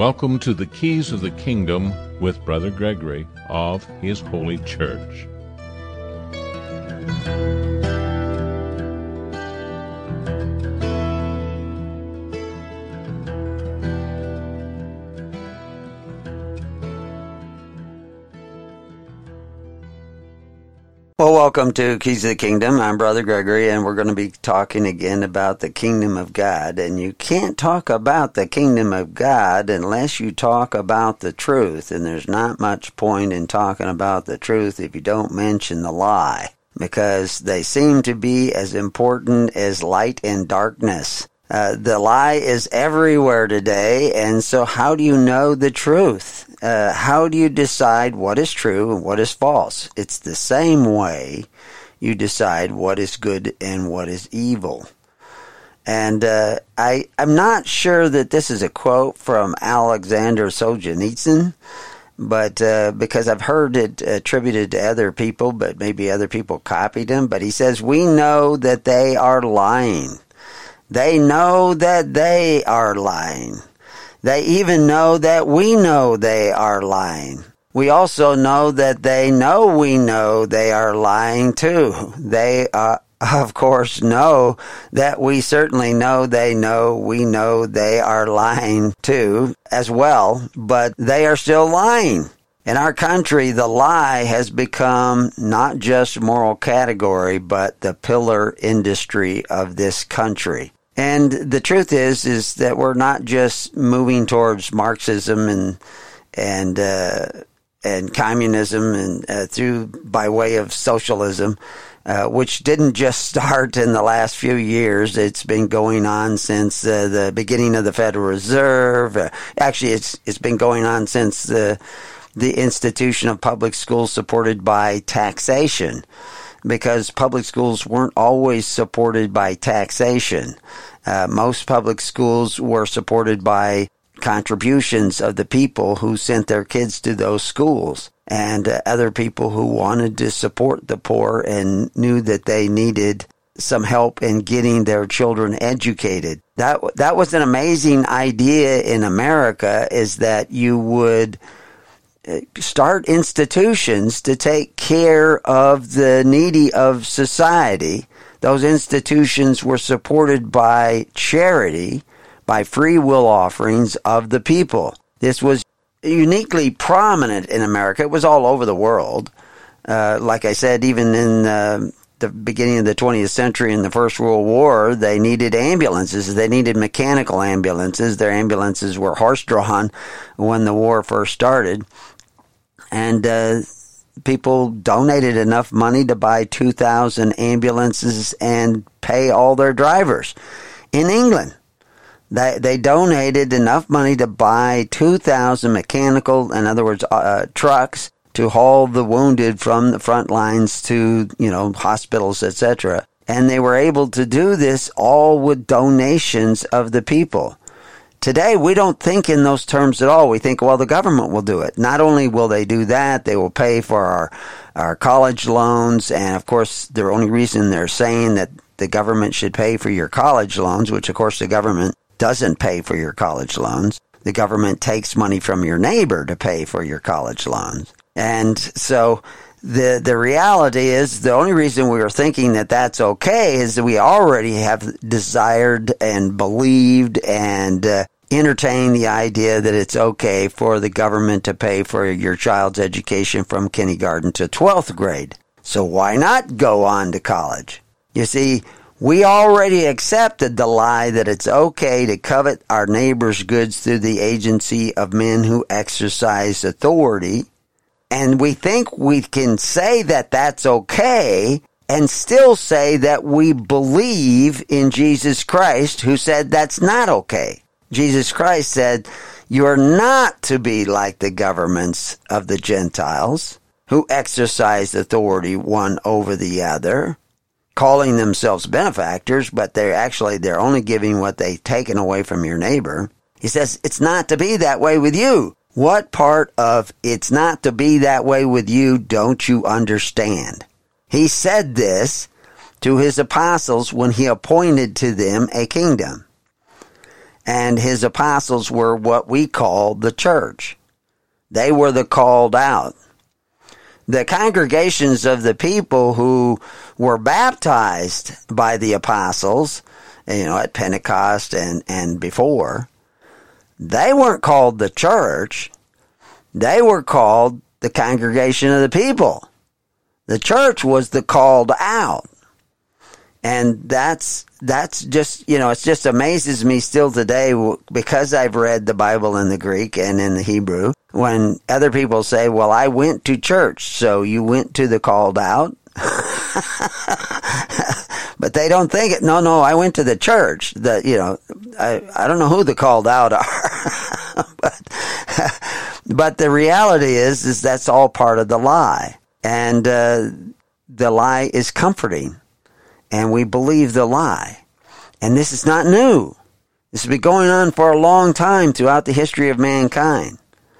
Welcome to the Keys of the Kingdom with Brother Gregory of His Holy Church. Well, welcome to Keys of the Kingdom. I'm Brother Gregory, and we're going to be talking again about the Kingdom of God. And you can't talk about the Kingdom of God unless you talk about the truth. And there's not much point in talking about the truth if you don't mention the lie, because they seem to be as important as light and darkness. The lie is everywhere today, and so how do you know the truth? How do you decide what is true and what is false? It's the same way you decide what is good and what is evil. And I'm not sure that this is a quote from Alexander Solzhenitsyn, but because I've heard it attributed to other people, but maybe other people copied him. But he says, "We know that they are lying. They know that they are lying. They even know that we know they are lying. We also know that they know we know they are lying too. They, of course, know that we certainly know they know we know they are lying too as well, but they are still lying. In our country, the lie has become not just moral category, but the pillar industry of this country. And the truth is that we're not just moving towards Marxism and communism and through by way of socialism, which didn't just start in the last few years. It's been going on since the beginning of the Federal Reserve. Actually, it's been going on since the institution of public schools supported by taxation, because public schools weren't always supported by taxation. Most public schools were supported by contributions of the people who sent their kids to those schools, and other people who wanted to support the poor and knew that they needed some help in getting their children educated. That was an amazing idea in America, is that you would start institutions to take care of the needy of society. Those institutions were supported by charity, by free will offerings of the people. This was uniquely prominent in America. It was all over the world. Like I said, even in the beginning of the 20th century, in the First World War, they needed ambulances. They needed mechanical ambulances. Their ambulances were horse-drawn when the war first started. And people donated enough money to buy 2,000 ambulances and pay all their drivers. In England, they donated enough money to buy 2,000 mechanical, in other words, trucks, to haul the wounded from the front lines to, hospitals, etc. And they were able to do this all with donations of the people. Today, we don't think in those terms at all. We think, well, the government will do it. Not only will they do that, they will pay for our college loans. And, of course, the only reason they're saying that the government should pay for your college loans, which, of course, the government doesn't pay for your college loans. The government takes money from your neighbor to pay for your college loans. And so the reality is, the only reason we are thinking that that's okay is that we already have desired and believed and entertain the idea that it's okay for the government to pay for your child's education from kindergarten to 12th grade. So why not go on to college? You see, we already accepted the lie that it's okay to covet our neighbor's goods through the agency of men who exercise authority. And we think we can say that that's okay and still say that we believe in Jesus Christ, who said that's not okay. Jesus Christ said, "You are not to be like the governments of the Gentiles, who exercise authority one over the other, calling themselves benefactors, but they're only giving what they've taken away from your neighbor." He says, it's not to be that way with you. What part of it's not to be that way with you don't you understand? He said this to his apostles when he appointed to them a kingdom. and his apostles were what we call the church. They were the called out. The congregations of the people who were baptized by the apostles, at Pentecost and before, they weren't called the church. They were called the congregation of the people. The church was the called out. And that's just, it just amazes me still today, because I've read the Bible in the Greek and in the Hebrew, when other people say, well, I went to church, so you went to the called out? But they don't think it. No, I went to the church. I don't know who the called out are. But the reality is that's all part of the lie. And the lie is comforting. And we believe the lie. And this is not new. This has been going on for a long time throughout the history of mankind.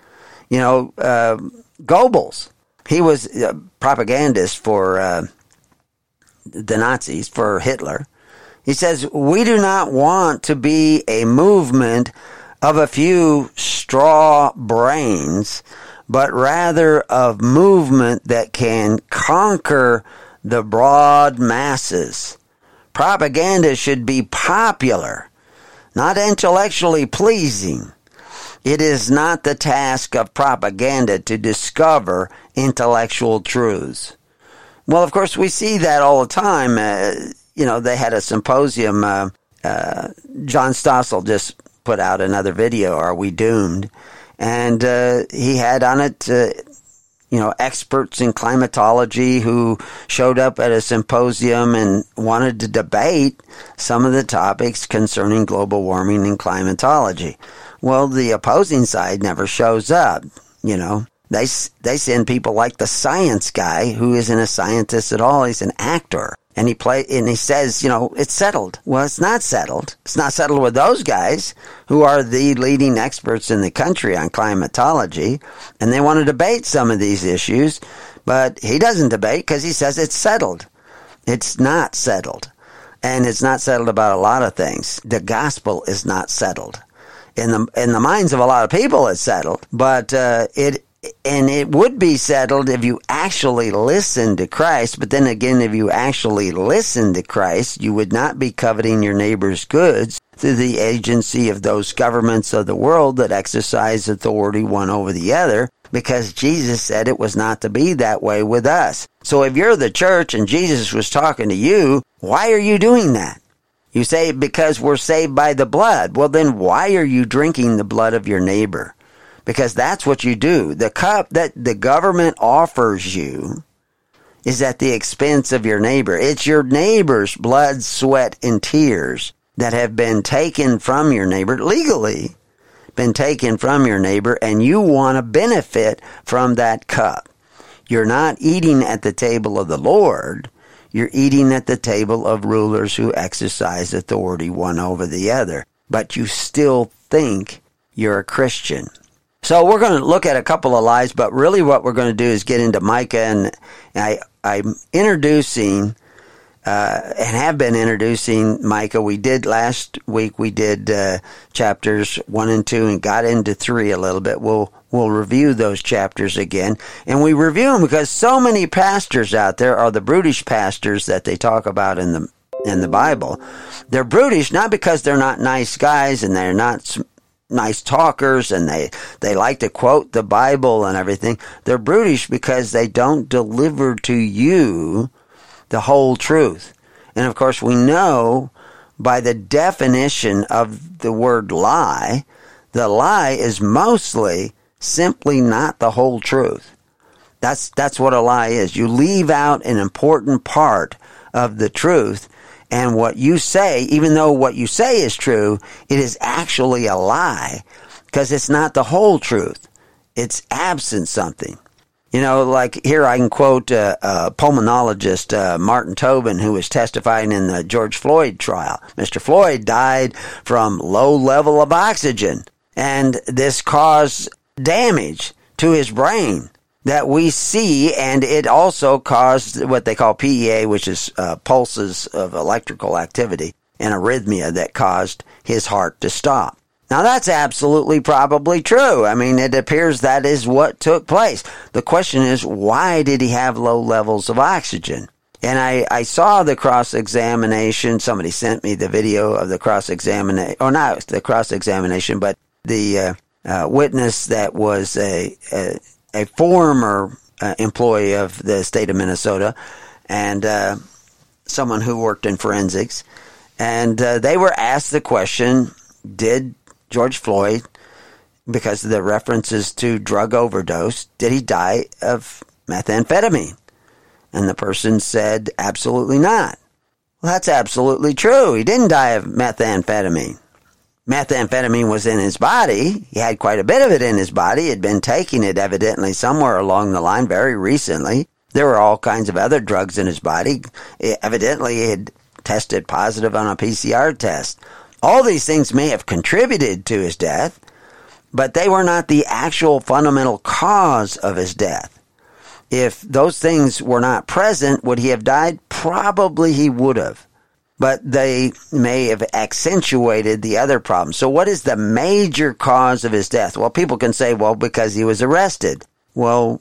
Goebbels, he was a propagandist for the Nazis, for Hitler. He says, we do not want to be a movement of a few straw brains, but rather of movement that can conquer the broad masses. Propaganda should be popular, not intellectually pleasing. It is not the task of propaganda to discover intellectual truths. Well, of course, we see that all the time. They had a symposium. John Stossel just put out another video, Are We Doomed? And he had on it experts in climatology who showed up at a symposium and wanted to debate some of the topics concerning global warming and climatology. Well, the opposing side never shows up. They send people like the science guy, who isn't a scientist at all. He's an actor. And he says, it's settled. Well, it's not settled. It's not settled with those guys who are the leading experts in the country on climatology. And they want to debate some of these issues, but he doesn't debate because he says it's settled. It's not settled. And it's not settled about a lot of things. The gospel is not settled. In the minds of a lot of people, it's settled, but it would be settled if you actually listen to Christ. But then again, if you actually listen to Christ, you would not be coveting your neighbor's goods through the agency of those governments of the world that exercise authority one over the other, because Jesus said it was not to be that way with us. So if you're the church and Jesus was talking to you, why are you doing that? You say, because we're saved by the blood. Well, then why are you drinking the blood of your neighbor? Because that's what you do. The cup that the government offers you is at the expense of your neighbor. It's your neighbor's blood, sweat, and tears that have been taken from your neighbor, legally been taken from your neighbor, and you want to benefit from that cup. You're not eating at the table of the Lord. You're eating at the table of rulers who exercise authority one over the other. But you still think you're a Christian. So we're going to look at a couple of lies, but really what we're going to do is get into Micah, and I'm introducing and have been introducing Micah. We did last week, we did chapters 1 and 2 and got into 3 a little bit. We'll review those chapters again. And we review them because so many pastors out there are the brutish pastors that they talk about in the Bible. They're brutish not because they're not nice guys and they're not nice talkers and they like to quote the Bible and everything. They're brutish because they don't deliver to you the whole truth. And of course we know by the definition of the word lie, the lie is mostly simply not the whole truth. That's what a lie is. You leave out an important part of the truth, and what you say, even though what you say is true, it is actually a lie because it's not the whole truth. It's absent something. Like here I can quote pulmonologist Martin Tobin, who was testifying in the George Floyd trial. Mr. Floyd died from low level of oxygen, and this caused damage to his brain that we see, and it also caused what they call PEA, which is pulses of electrical activity, and arrhythmia that caused his heart to stop. Now, that's absolutely probably true. I mean, it appears that is what took place. The question is, why did he have low levels of oxygen? And I saw the cross-examination. Somebody sent me the video of the cross-examination, or not the cross-examination, but the witness that was a former employee of the state of Minnesota and someone who worked in forensics. And they were asked the question, did George Floyd, because of the references to drug overdose, did he die of methamphetamine? And the person said, absolutely not. Well, that's absolutely true. He didn't die of methamphetamine. Methamphetamine was in his body. He had quite a bit of it in his body. He had been taking it evidently somewhere along the line very recently. There were all kinds of other drugs in his body. Evidently, he had tested positive on a PCR test. All these things may have contributed to his death, but they were not the actual fundamental cause of his death. If those things were not present, would he have died? Probably he would have. But they may have accentuated the other problems. So what is the major cause of his death? Well, people can say, well, because he was arrested. Well,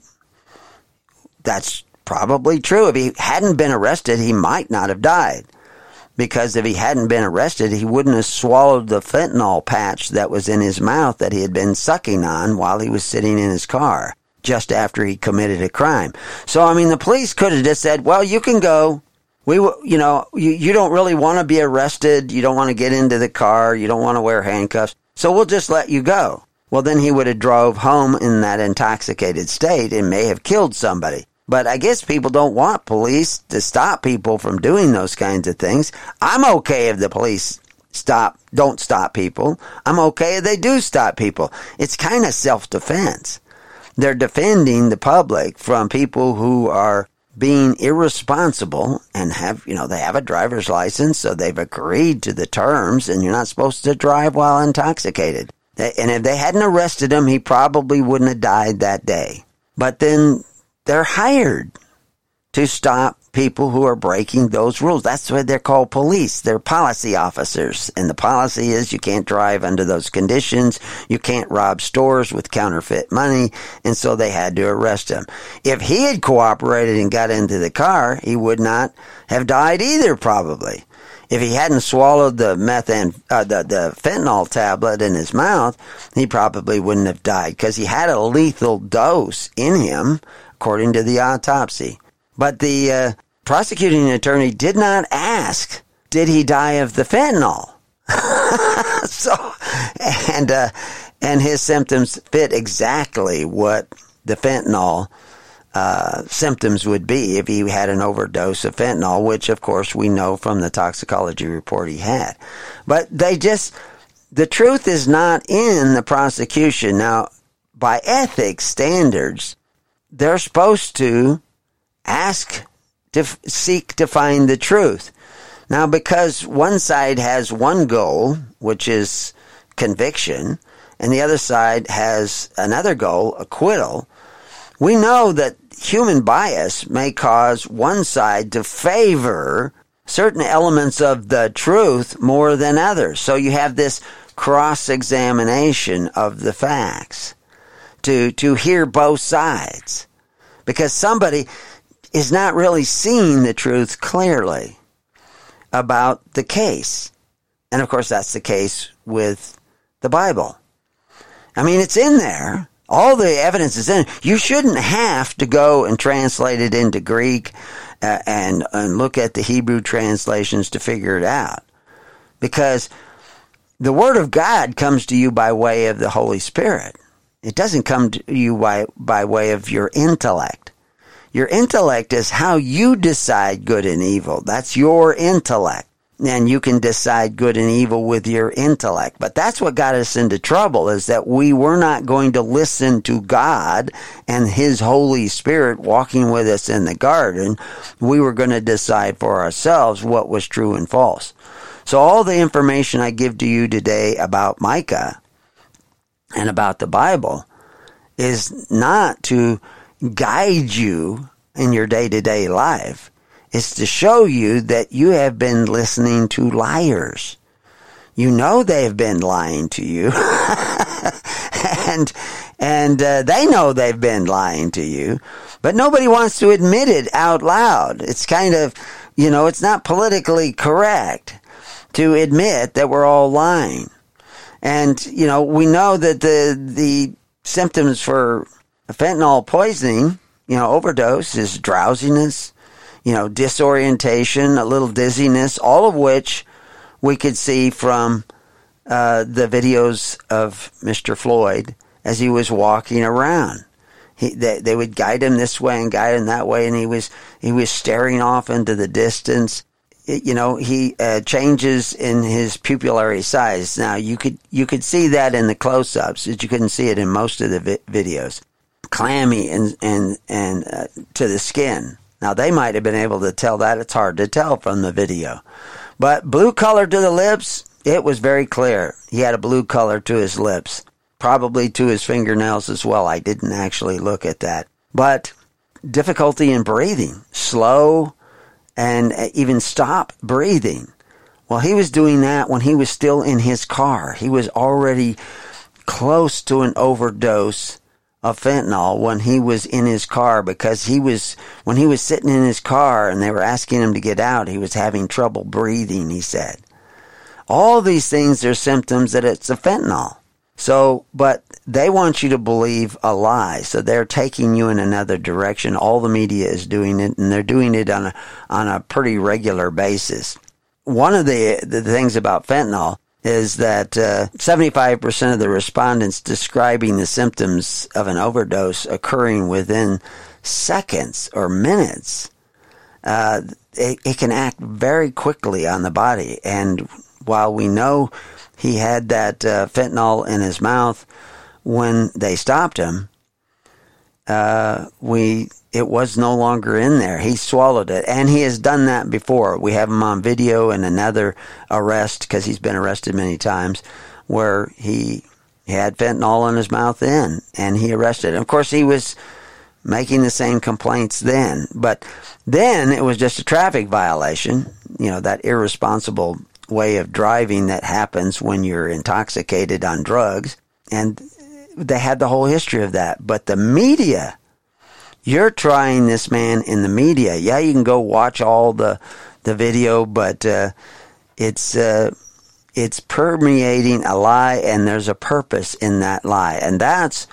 that's probably true. If he hadn't been arrested, he might not have died. Because if he hadn't been arrested, he wouldn't have swallowed the fentanyl patch that was in his mouth that he had been sucking on while he was sitting in his car, just after he committed a crime. So, I mean, the police could have just said, well, you can go. You don't really want to be arrested. You don't want to get into the car. You don't want to wear handcuffs. So we'll just let you go. Well, then he would have drove home in that intoxicated state and may have killed somebody. But I guess people don't want police to stop people from doing those kinds of things. I'm okay if the police don't stop people. I'm okay if they do stop people. It's kind of self-defense. They're defending the public from people who are being irresponsible and they have a driver's license, so they've agreed to the terms, and you're not supposed to drive while intoxicated. And if they hadn't arrested him, he probably wouldn't have died that day. But then they're hired to stop people who are breaking those rules. That's why they're called police. They're policy officers. And the policy is you can't drive under those conditions. You can't rob stores with counterfeit money. And so they had to arrest him. If he had cooperated and got into the car, he would not have died either, probably. If he hadn't swallowed the fentanyl tablet in his mouth, he probably wouldn't have died because he had a lethal dose in him, according to the autopsy. But the prosecuting attorney did not ask, did he die of the fentanyl? And his symptoms fit exactly what the fentanyl symptoms would be if he had an overdose of fentanyl, which, of course, we know from the toxicology report he had. But the truth is not in the prosecution. Now, by ethics standards, they're supposed to seek to find the truth. Now, because one side has one goal, which is conviction, and the other side has another goal, acquittal, we know that human bias may cause one side to favor certain elements of the truth more than others. So you have this cross-examination of the facts to hear both sides, because somebody is not really seeing the truth clearly about the case. And of course, that's the case with the Bible. I mean, it's in there. All the evidence is in. You shouldn't have to go and translate it into Greek and look at the Hebrew translations to figure it out. Because the Word of God comes to you by way of the Holy Spirit. It doesn't come to you by way of your intellect. Your intellect is how you decide good and evil. That's your intellect. And you can decide good and evil with your intellect. But that's what got us into trouble, is that we were not going to listen to God and His Holy Spirit walking with us in the garden. We were going to decide for ourselves what was true and false. So all the information I give to you today about Micah and about the Bible is not to guide you in your day-to-day life. It's to show you that you have been listening to liars. You know they've been lying to you. and they know they've been lying to you, but nobody wants to admit it out loud. It's kind of, it's not politically correct to admit that we're all lying. And, we know that the symptoms for fentanyl poisoning, overdose is drowsiness, disorientation, a little dizziness, all of which we could see from the videos of Mr. Floyd as he was walking around. They would guide him this way and guide him that way, and he was staring off into the distance. He changes in his pupillary size. Now you could see that in the close-ups, but you couldn't see it in most of the videos. Clammy and to the skin. Now they might have been able to tell that. It's hard to tell from the video. But blue color to the lips, it was very clear. He had a blue color to his lips, probably to his fingernails as well. I didn't actually look at that. But difficulty in breathing, slow, and even stop breathing. Well, he was doing that when he was still in his car. He was already close to an overdose of fentanyl when he was in his car, because when he was sitting in his car and they were asking him to get out, he was having trouble breathing, he said. All these things are symptoms that it's a fentanyl. So, but they want you to believe a lie, so they're taking you in another direction. All the media is doing it, and they're doing it on a pretty regular basis. One of the things about fentanyl is that 75% of the respondents describing the symptoms of an overdose occurring within seconds or minutes. It can act very quickly on the body. And while we know he had that fentanyl in his mouth when they stopped him, it was no longer in there. He swallowed it, and he has done that before. We have him on video in another arrest, because he's been arrested many times, where he had fentanyl in his mouth then, and he arrested. And of course, he was making the same complaints then, but then it was just a traffic violation, that irresponsible way of driving that happens when you're intoxicated on drugs, and they had the whole history of that. But the media, you're trying this man in the media. Yeah, you can go watch all the video, but it's permeating a lie, and there's a purpose in that lie. And that's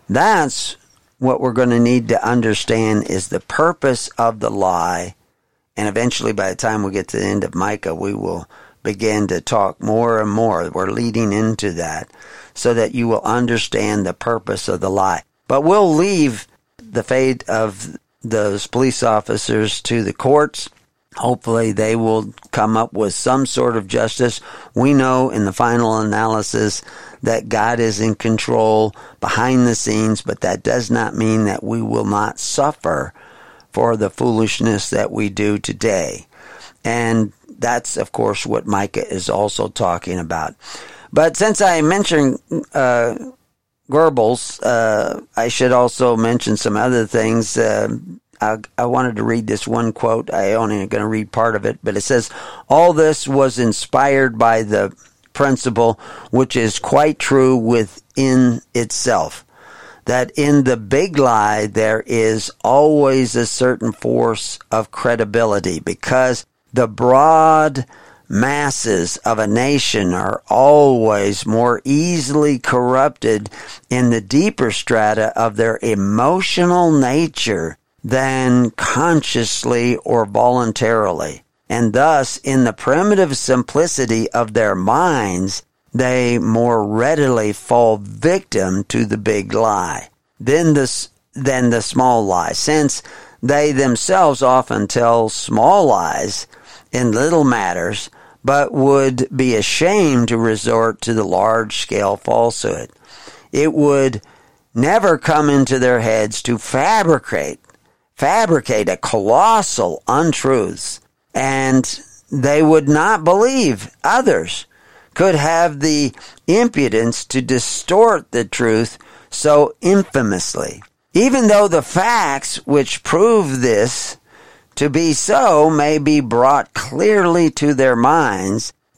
what we're going to need to understand, is the purpose of the lie. And eventually, by the time we get to the end of Micah, we will begin to talk more and more. We're leading into that so that you will understand the purpose of the lie. But we'll leave the fate of those police officers to the courts. Hopefully they will come up with some sort of justice. We know in the final analysis that God is in control behind the scenes, but that does not mean that we will not suffer for the foolishness that we do today. And that's, of course, what Micah is also talking about. But since I mentioned Goebbels, I should also mention some other things. I wanted to read this one quote. I only am going to read part of it, but it says, "All this was inspired by the principle, which is quite true within itself, that in the big lie there is always a certain force of credibility, because the broad masses of a nation are always more easily corrupted in the deeper strata of their emotional nature than consciously or voluntarily. And thus, in the primitive simplicity of their minds, they more readily fall victim to the big lie than the small lie, since they themselves often tell small lies in little matters, but would be ashamed to resort to the large-scale falsehood. It would never come into their heads to fabricate a colossal untruths, and they would not believe others could have the impudence to distort the truth so infamously. Even though the facts which prove this to be so may be brought clearly to their minds,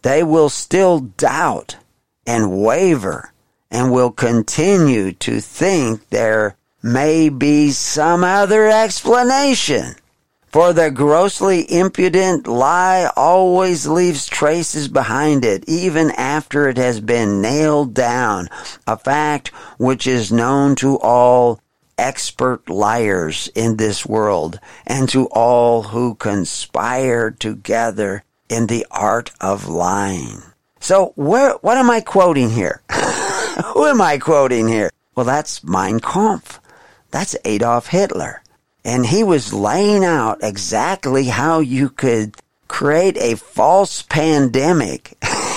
they will still doubt and waver and will continue to think there may be some other explanation. For the grossly impudent lie always leaves traces behind it, even after it has been nailed down, a fact which is known to all expert liars in this world and to all who conspire together in the art of lying. So what am I quoting here? Who am I quoting here? Well, that's Mein Kampf. That's Adolf Hitler. And he was laying out exactly how you could create a false pandemic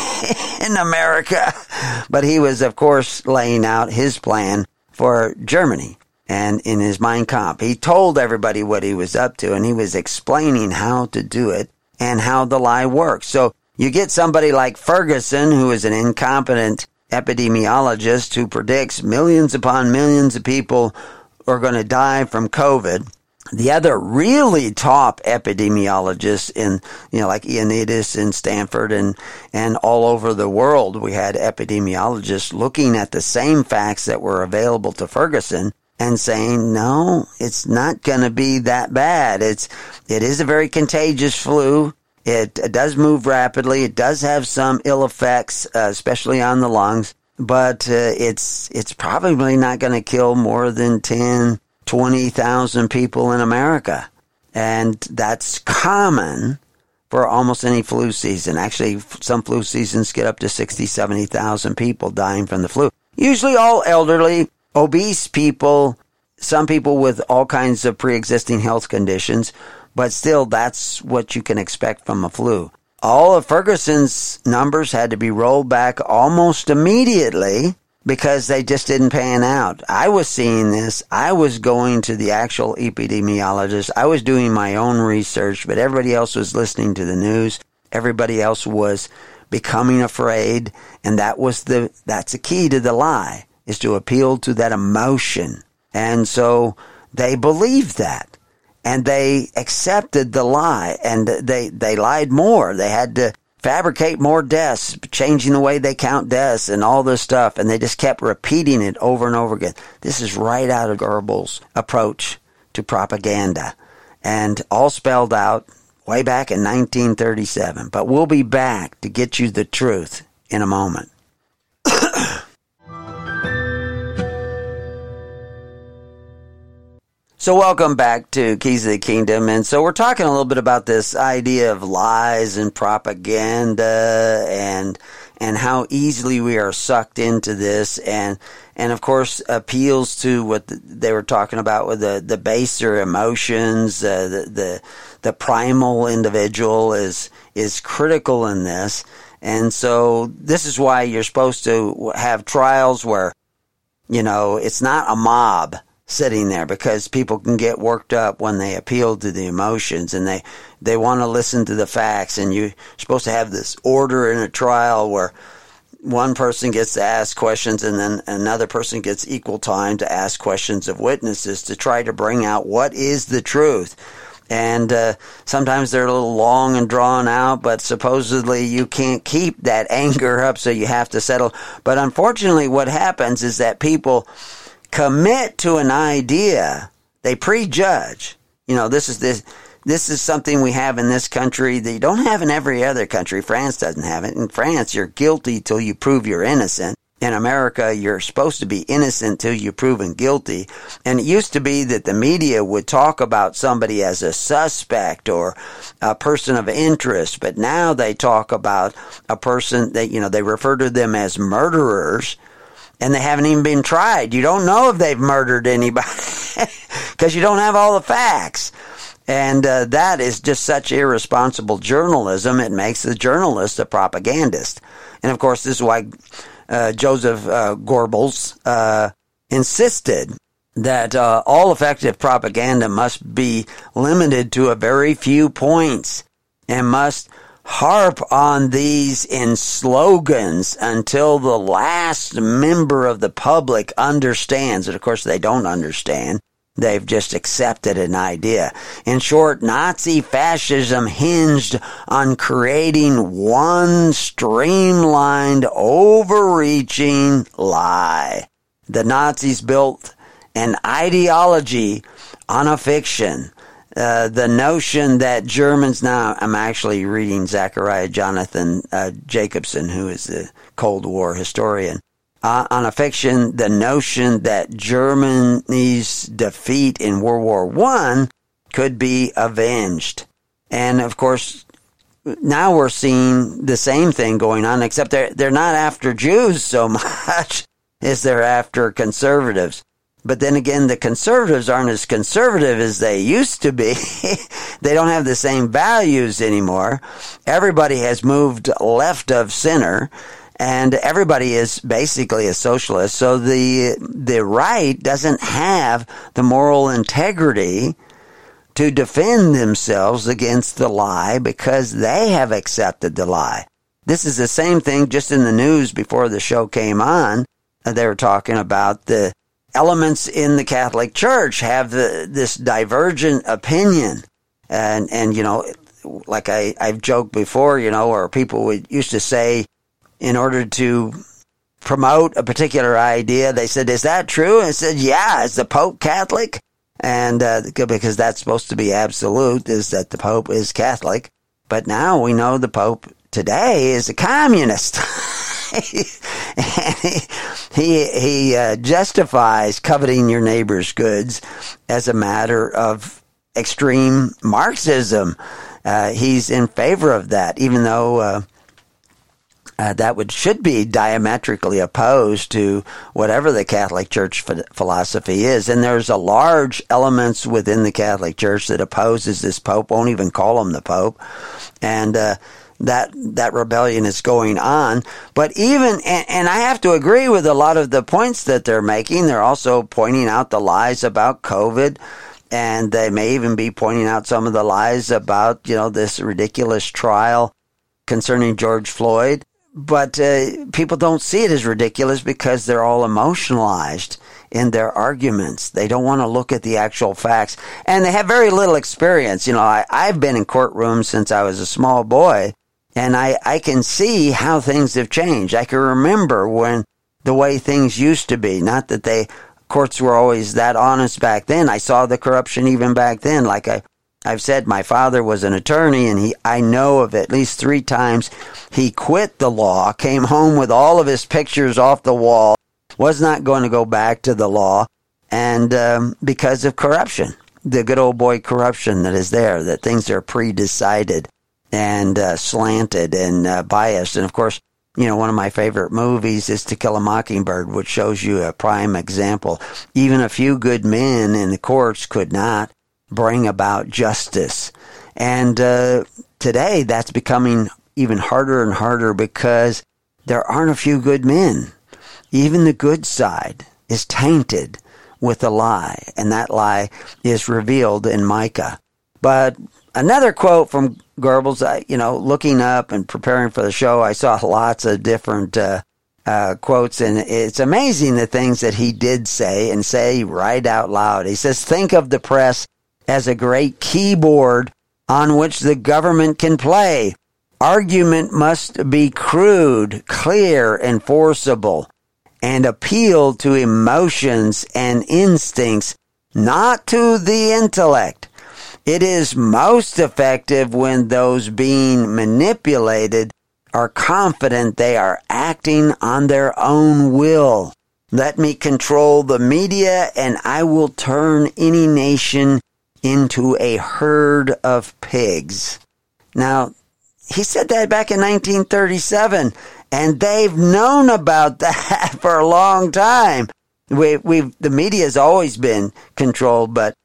in America. But he was, of course, laying out his plan for Germany. And in his Mein Kampf, he told everybody what he was up to, and he was explaining how to do it and how the lie works. So you get somebody like Ferguson, who is an incompetent epidemiologist who predicts millions upon millions of people are going to die from COVID. The other really top epidemiologists in, like Ioannidis in Stanford and all over the world, we had epidemiologists looking at the same facts that were available to Ferguson and saying, no, it's not going to be that bad. It is a very contagious flu. It does move rapidly. It does have some ill effects, especially on the lungs. But it's probably not going to kill more than 10, 20,000 people in America. And that's common for almost any flu season. Actually, some flu seasons get up to 60, 70,000 people dying from the flu. Usually all elderly, obese people, some people with all kinds of pre-existing health conditions. But still, that's what you can expect from a flu. All of Ferguson's numbers had to be rolled back almost immediately because they just didn't pan out. I was seeing this. I was going to the actual epidemiologist. I was doing my own research, but everybody else was listening to the news. Everybody else was becoming afraid, and that's the key to the lie, is to appeal to that emotion. And so they believed that. And they accepted the lie, and they lied more. They had to fabricate more deaths, changing the way they count deaths and all this stuff, and they just kept repeating it over and over again. This is right out of Goebbels' approach to propaganda, and all spelled out way back in 1937. But we'll be back to get you the truth in a moment. So welcome back to Keys of the Kingdom. And so we're talking a little bit about this idea of lies and propaganda and how easily we are sucked into this, and of course appeals to what they were talking about with the baser emotions. The primal individual is critical in this. And so this is why you're supposed to have trials where, it's not a mob sitting there, because people can get worked up when they appeal to the emotions, and they want to listen to the facts. And you're supposed to have this order in a trial where one person gets to ask questions and then another person gets equal time to ask questions of witnesses to try to bring out what is the truth. And sometimes they're a little long and drawn out, but supposedly you can't keep that anger up, so you have to settle. But unfortunately what happens is that commit to an idea. They prejudge. This is something we have in this country that you don't have in every other country. France doesn't have it. In France, you're guilty till you prove you're innocent. In America, you're supposed to be innocent till you're proven guilty. And it used to be that the media would talk about somebody as a suspect or a person of interest, but now they talk about a person that, they refer to them as murderers. And they haven't even been tried. You don't know if they've murdered anybody because you don't have all the facts. And that is just such irresponsible journalism. It makes the journalist a propagandist. And, of course, this is why Joseph Goebbels insisted that all effective propaganda must be limited to a very few points and must harp on these in slogans until the last member of the public understands. And of course they don't understand. They've just accepted an idea. In short, Nazi fascism hinged on creating one streamlined, overreaching lie. The Nazis built an ideology on a fiction. The notion that Germans, now I'm actually reading Zachariah Jonathan Jacobson, who is the Cold War historian, on a fiction, the notion that Germany's defeat in World War I could be avenged. And of course, now we're seeing the same thing going on, except they're not after Jews so much as they're after conservatives. But then again, the conservatives aren't as conservative as they used to be. They don't have the same values anymore. Everybody has moved left of center, and everybody is basically a socialist. So the right doesn't have the moral integrity to defend themselves against the lie because they have accepted the lie. This is the same thing just in the news before the show came on. They were talking about the elements in the Catholic Church have this divergent opinion. And you know, like I've joked before, you know, or people used to say, in order to promote a particular idea, they said, "Is that true?" And I said, "Yeah, is the Pope Catholic?" And because that's supposed to be absolute, is that the Pope is Catholic. But now we know the Pope today is a communist. He justifies coveting your neighbor's goods as a matter of extreme Marxism. He's in favor of that, even though that should be diametrically opposed to whatever the Catholic Church philosophy is. And there's a large elements within the Catholic Church that opposes this Pope, won't even call him the Pope. And that rebellion is going on. But even, and I have to agree with a lot of the points that they're making. They're also pointing out the lies about COVID. And they may even be pointing out some of the lies about, you know, this ridiculous trial concerning George Floyd. But people don't see it as ridiculous because they're all emotionalized in their arguments. They don't want to look at the actual facts. And they have very little experience. You know, I've been in courtrooms since I was a small boy, and I can see how things have changed. I can remember when the way things used to be. Not that courts were always that honest back then. I saw the corruption even back then. Like I've said, my father was an attorney, and I know of at least 3 times he quit the law, came home with all of his pictures off the wall, was not going to go back to the law, and because of corruption, the good old boy corruption that is there, that things are pre-decided and slanted and biased. And of course, you know, one of my favorite movies is To Kill a Mockingbird, which shows you a prime example. Even a few good men in the courts could not bring about justice. And today that's becoming even harder and harder because there aren't a few good men. Even the good side is tainted with a lie, and that lie is revealed in Micah. But another quote from Goebbels, looking up and preparing for the show, I saw lots of different quotes, and it's amazing the things that he did say and say right out loud. He says, "Think of the press as a great keyboard on which the government can play. Argument must be crude, clear, and forcible, and appeal to emotions and instincts, not to the intellect. It is most effective when those being manipulated are confident they are acting on their own will. Let me control the media, and I will turn any nation into a herd of pigs." Now, he said that back in 1937, and they've known about that for a long time. The media has always been controlled, but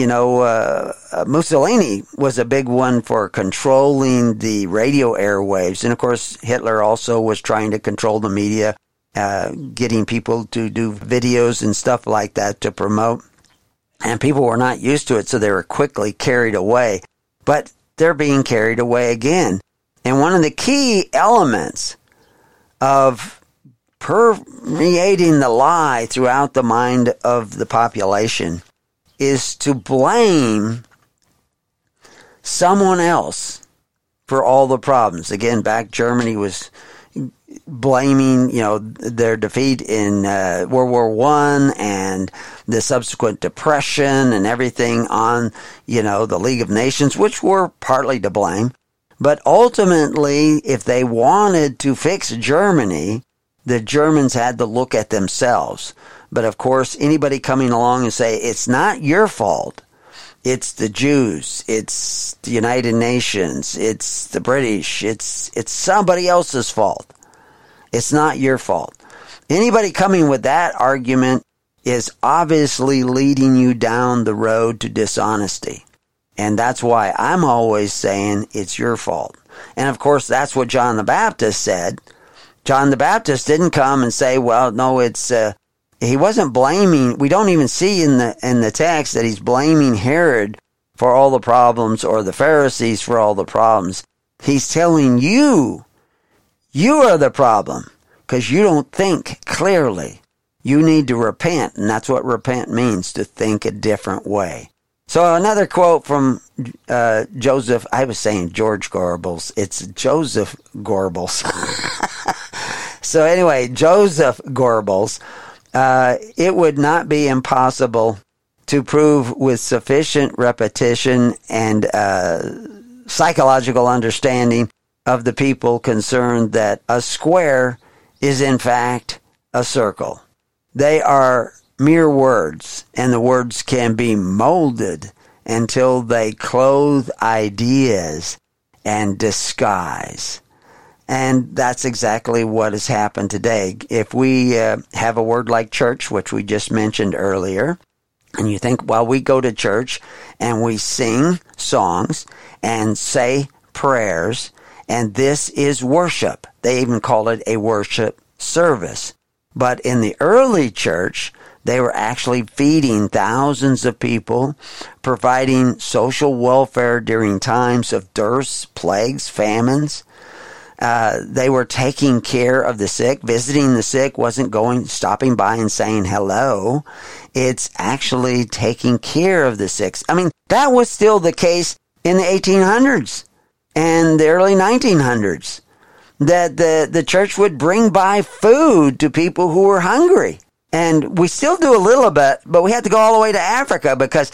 Mussolini was a big one for controlling the radio airwaves, and of course Hitler also was trying to control the media, getting people to do videos and stuff like that to promote. And people were not used to it, so they were quickly carried away. But they're being carried away again. And one of the key elements of permeating the lie throughout the mind of the population is to blame someone else for all the problems. Again, back Germany was blaming, their defeat in World War I and the subsequent depression and everything on, the League of Nations, which were partly to blame. But ultimately, if they wanted to fix Germany, the Germans had to look at themselves. But of course, anybody coming along and say, it's not your fault. It's the Jews. It's the United Nations. It's the British. It's somebody else's fault. It's not your fault. Anybody coming with that argument is obviously leading you down the road to dishonesty. And that's why I'm always saying it's your fault. And of course, that's what John the Baptist said. John the Baptist didn't come and say, well, no, he wasn't blaming. We don't even see in the text that he's blaming Herod for all the problems or the Pharisees for all the problems. He's telling you are the problem because you don't think clearly. You need to repent, and that's what repent means, to think a different way. So another quote from Joseph, I was saying George Goebbels. It's Joseph Goebbels. So anyway, Joseph Goebbels, it would not be impossible to prove with sufficient repetition and psychological understanding of the people concerned that a square is in fact a circle. They are mere words, and the words can be molded until they clothe ideas and disguise. And that's exactly what has happened today. If we have a word like church, which we just mentioned earlier, and you think, well, we go to church and we sing songs and say prayers, and this is worship. They even call it a worship service. But in the early church, they were actually feeding thousands of people, providing social welfare during times of dearths, plagues, famines. They were taking care of the sick. Visiting the sick wasn't stopping by and saying hello. It's actually taking care of the sick. I mean, that was still the case in the 1800s and the early 1900s, that the church would bring by food to people who were hungry. And we still do a little bit, but we had to go all the way to Africa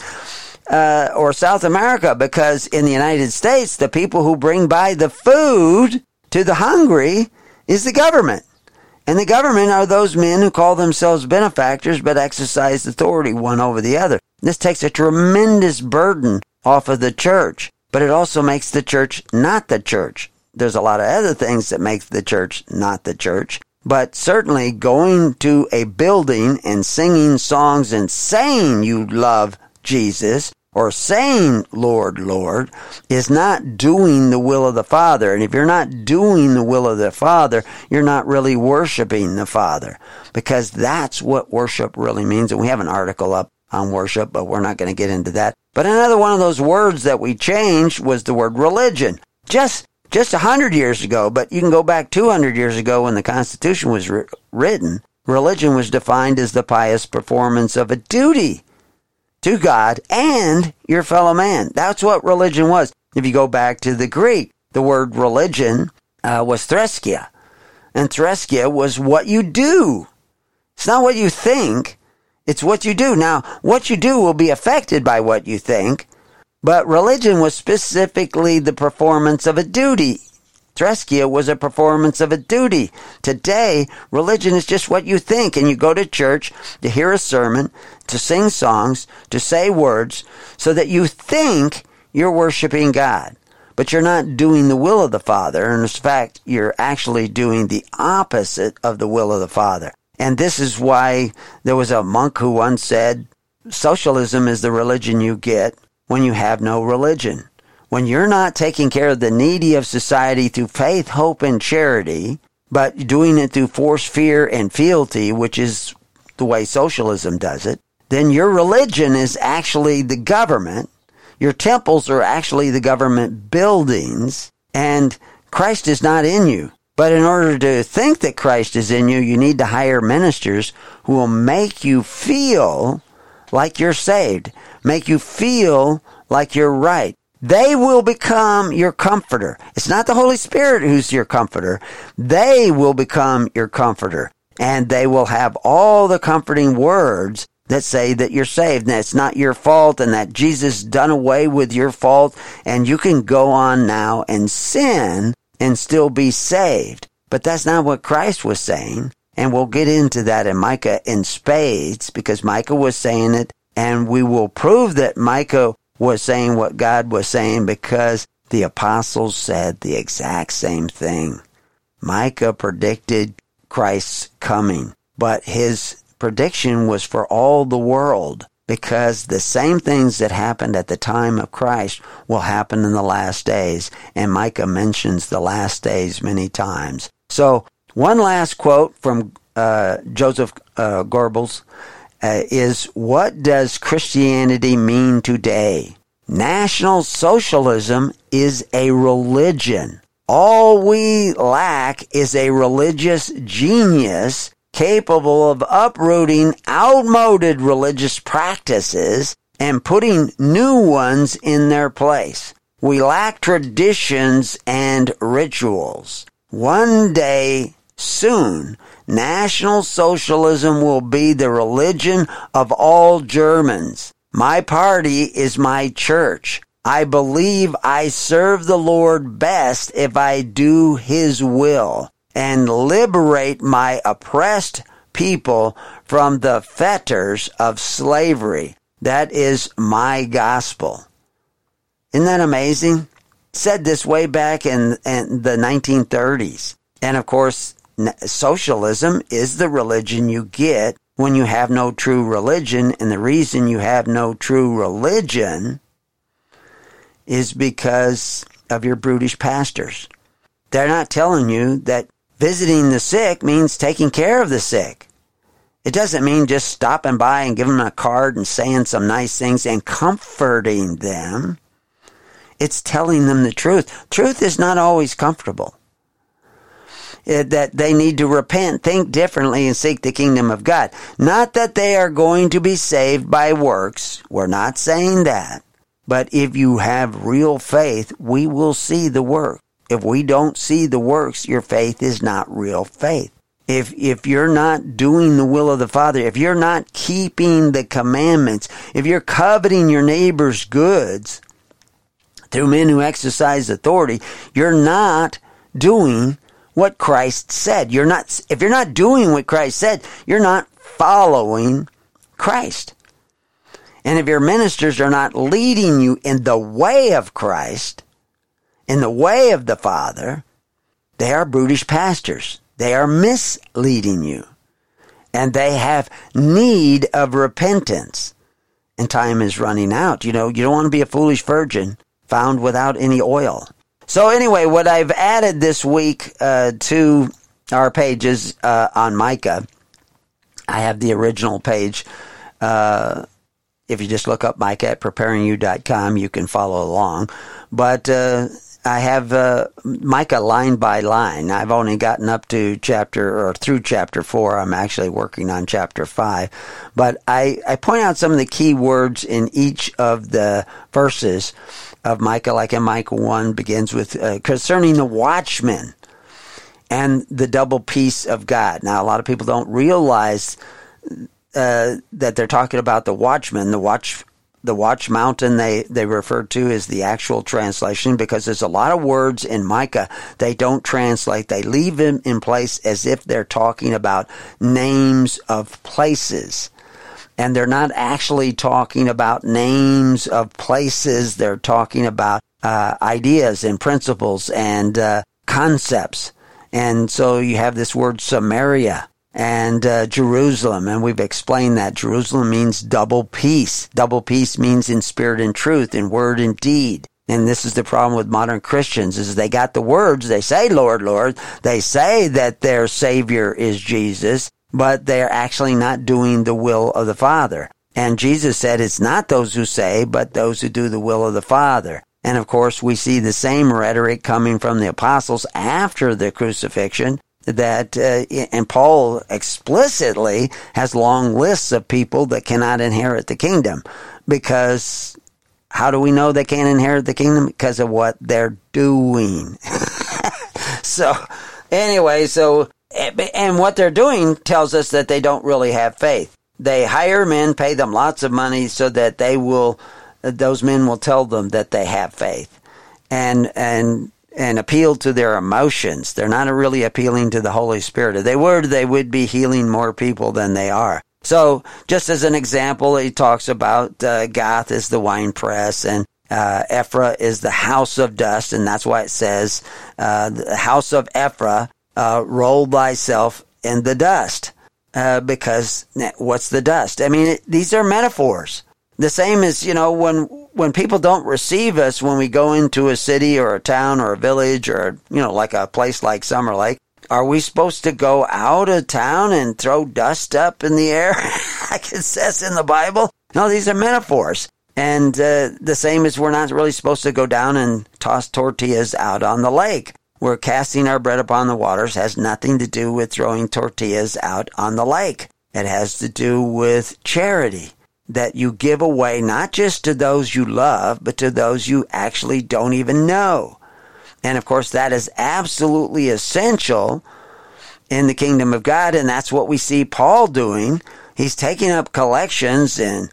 or South America, because in the United States, the people who bring by the food to the hungry is the government. And the government are those men who call themselves benefactors but exercise authority one over the other. This takes a tremendous burden off of the church, but it also makes the church not the church. There's a lot of other things that make the church not the church, but certainly going to a building and singing songs and saying you love Jesus or saying, Lord, Lord, is not doing the will of the Father. And if you're not doing the will of the Father, you're not really worshiping the Father, because that's what worship really means. And we have an article up on worship, but we're not going to get into that. But another one of those words that we changed was the word religion. Just 100 years ago, but you can go back 200 years ago when the Constitution was written. Religion was defined as the pious performance of a duty to God and your fellow man. That's what religion was. If you go back to the Greek, the word religion was threskia. And threskia was what you do. It's not what you think. It's what you do. Now, what you do will be affected by what you think, but religion was specifically the performance of a duty. Threskia was a performance of a duty. Today, religion is just what you think, and you go to church to hear a sermon, to sing songs, to say words, so that you think you're worshiping God. But you're not doing the will of the Father, and in fact, you're actually doing the opposite of the will of the Father. And this is why there was a monk who once said, socialism is the religion you get when you have no religion. When you're not taking care of the needy of society through faith, hope, and charity, but doing it through force, fear, and fealty, which is the way socialism does it, then your religion is actually the government. Your temples are actually the government buildings, and Christ is not in you. But in order to think that Christ is in you, you need to hire ministers who will make you feel like you're saved. make you feel like you're right. They will become your comforter. It's not the Holy Spirit who's your comforter. They will become your comforter. And they will have all the comforting words that say that you're saved, and that it's not your fault, and that Jesus done away with your fault, and you can go on now and sin and still be saved. But that's not what Christ was saying, and we'll get into that in Micah in spades, because Micah was saying it, and we will prove that Micah was saying what God was saying, because the apostles said the exact same thing. Micah predicted Christ's coming, but his prediction was for all the world, because the same things that happened at the time of Christ will happen in the last days, and Micah mentions the last days many times. So one last quote from Joseph Goebbels is, what does Christianity mean today? National Socialism is a religion. All we lack is a religious genius capable of uprooting outmoded religious practices and putting new ones in their place. We lack traditions and rituals. One day, soon, National Socialism will be the religion of all Germans. My party is my church. I believe I serve the Lord best if I do His will and liberate my oppressed people from the fetters of slavery. That is my gospel. Isn't that amazing? Said this way back in the 1930s. And of course, socialism is the religion you get when you have no true religion. And the reason you have no true religion is because of your brutish pastors. They're not telling you that visiting the sick means taking care of the sick. It doesn't mean just stopping by and giving them a card and saying some nice things and comforting them. It's telling them the truth. Truth is not always comfortable. That they need to repent, think differently, and seek the kingdom of God. Not that they are going to be saved by works. We're not saying that. But if you have real faith, we will see the work. If we don't see the works, your faith is not real faith. If you're not doing the will of the Father, if you're not keeping the commandments, if you're coveting your neighbor's goods through men who exercise authority, you're not doing what Christ said. If you're not doing what Christ said, you're not following Christ. And if your ministers are not leading you in the way of Christ, in the way of the Father, they are brutish pastors. They are misleading you. And they have need of repentance. And time is running out. You don't want to be a foolish virgin found without any oil. So anyway, what I've added this week to our pages on Micah, I have the original page. If you just look up Micah at preparingyou.com, you can follow along. But I have Micah line by line. I've only gotten up to through chapter 4. I'm actually working on chapter 5. But I point out some of the key words in each of the verses of Micah, like in Micah 1, begins with concerning the watchman and the double peace of God. Now, a lot of people don't realize that they're talking about the watchman. The watch mountain they refer to is the actual translation, because there's a lot of words in Micah they don't translate. They leave them in place as if they're talking about names of places. And they're not actually talking about names of places. They're talking about ideas and principles and concepts. And so you have this word Samaria and Jerusalem, and we've explained that. Jerusalem means double peace. Double peace means in spirit and truth, in word and deed. And this is the problem with modern Christians, is they got the words. They say, Lord, Lord. They say that their Savior is Jesus, but they're actually not doing the will of the Father. And Jesus said it's not those who say, but those who do the will of the Father. And of course, we see the same rhetoric coming from the apostles after the crucifixion. that, and Paul explicitly has long lists of people that cannot inherit the kingdom. Because how do we know they can't inherit the kingdom? Because of what they're doing. So, anyway, and what they're doing tells us that they don't really have faith. They hire men, pay them lots of money so that those men will tell them that they have faith. And appeal to their emotions. They're not really appealing to the Holy Spirit. If they would be healing more people than they are. So, just as an example, he talks about Gath is the winepress, and Ephraim is the house of dust, and that's why it says, the house of Ephraim, roll thyself in the dust. Because what's the dust? I mean, these are metaphors. The same as, when people don't receive us when we go into a city or a town or a village or, like a place like Summer Lake, are we supposed to go out of town and throw dust up in the air like it says in the Bible? No, these are metaphors. And the same as we're not really supposed to go down and toss tortillas out on the lake. We're casting our bread upon the waters has nothing to do with throwing tortillas out on the lake. It has to do with charity. That you give away not just to those you love, but to those you actually don't even know. And of course, that is absolutely essential in the kingdom of God, and that's what we see Paul doing. He's taking up collections in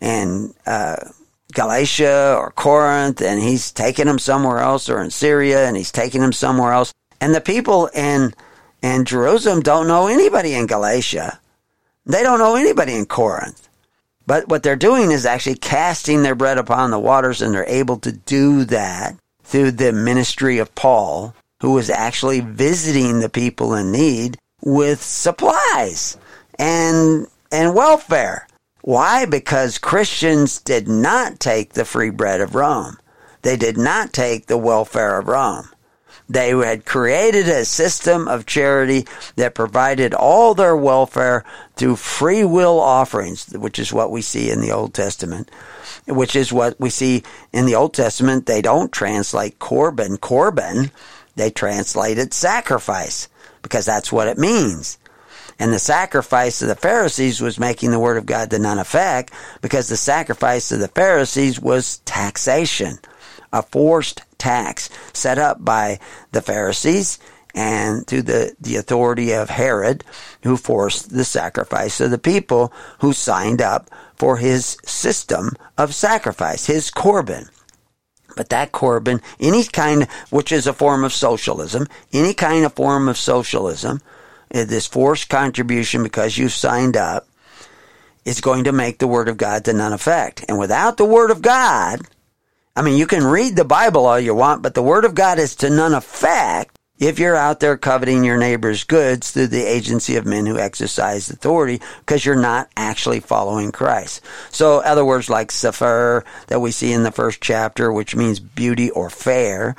Galatia or Corinth, and he's taking them somewhere else, or in Syria, and he's taking them somewhere else. And the people in Jerusalem don't know anybody in Galatia. They don't know anybody in Corinth. But what they're doing is actually casting their bread upon the waters, and they're able to do that through the ministry of Paul, who was actually visiting the people in need with supplies and welfare. Why? Because Christians did not take the free bread of Rome. They did not take the welfare of Rome. They had created a system of charity that provided all their welfare through free will offerings, which is what we see in the Old Testament. Which is what we see in the Old Testament. They don't translate Corban. They translate it sacrifice, because that's what it means. And the sacrifice of the Pharisees was making the word of God to none effect, because the sacrifice of the Pharisees was taxation. A forced tax set up by the Pharisees and through the authority of Herod, who forced the sacrifice of the people who signed up for his system of sacrifice, his Corban. But that Corban, which is a form of socialism, any kind of form of socialism, this forced contribution because you signed up, is going to make the Word of God to none effect. And without the Word of God, you can read the Bible all you want, but the Word of God is to none effect if you're out there coveting your neighbor's goods through the agency of men who exercise authority, because you're not actually following Christ. So other words like sefer that we see in the first chapter, which means beauty or fair,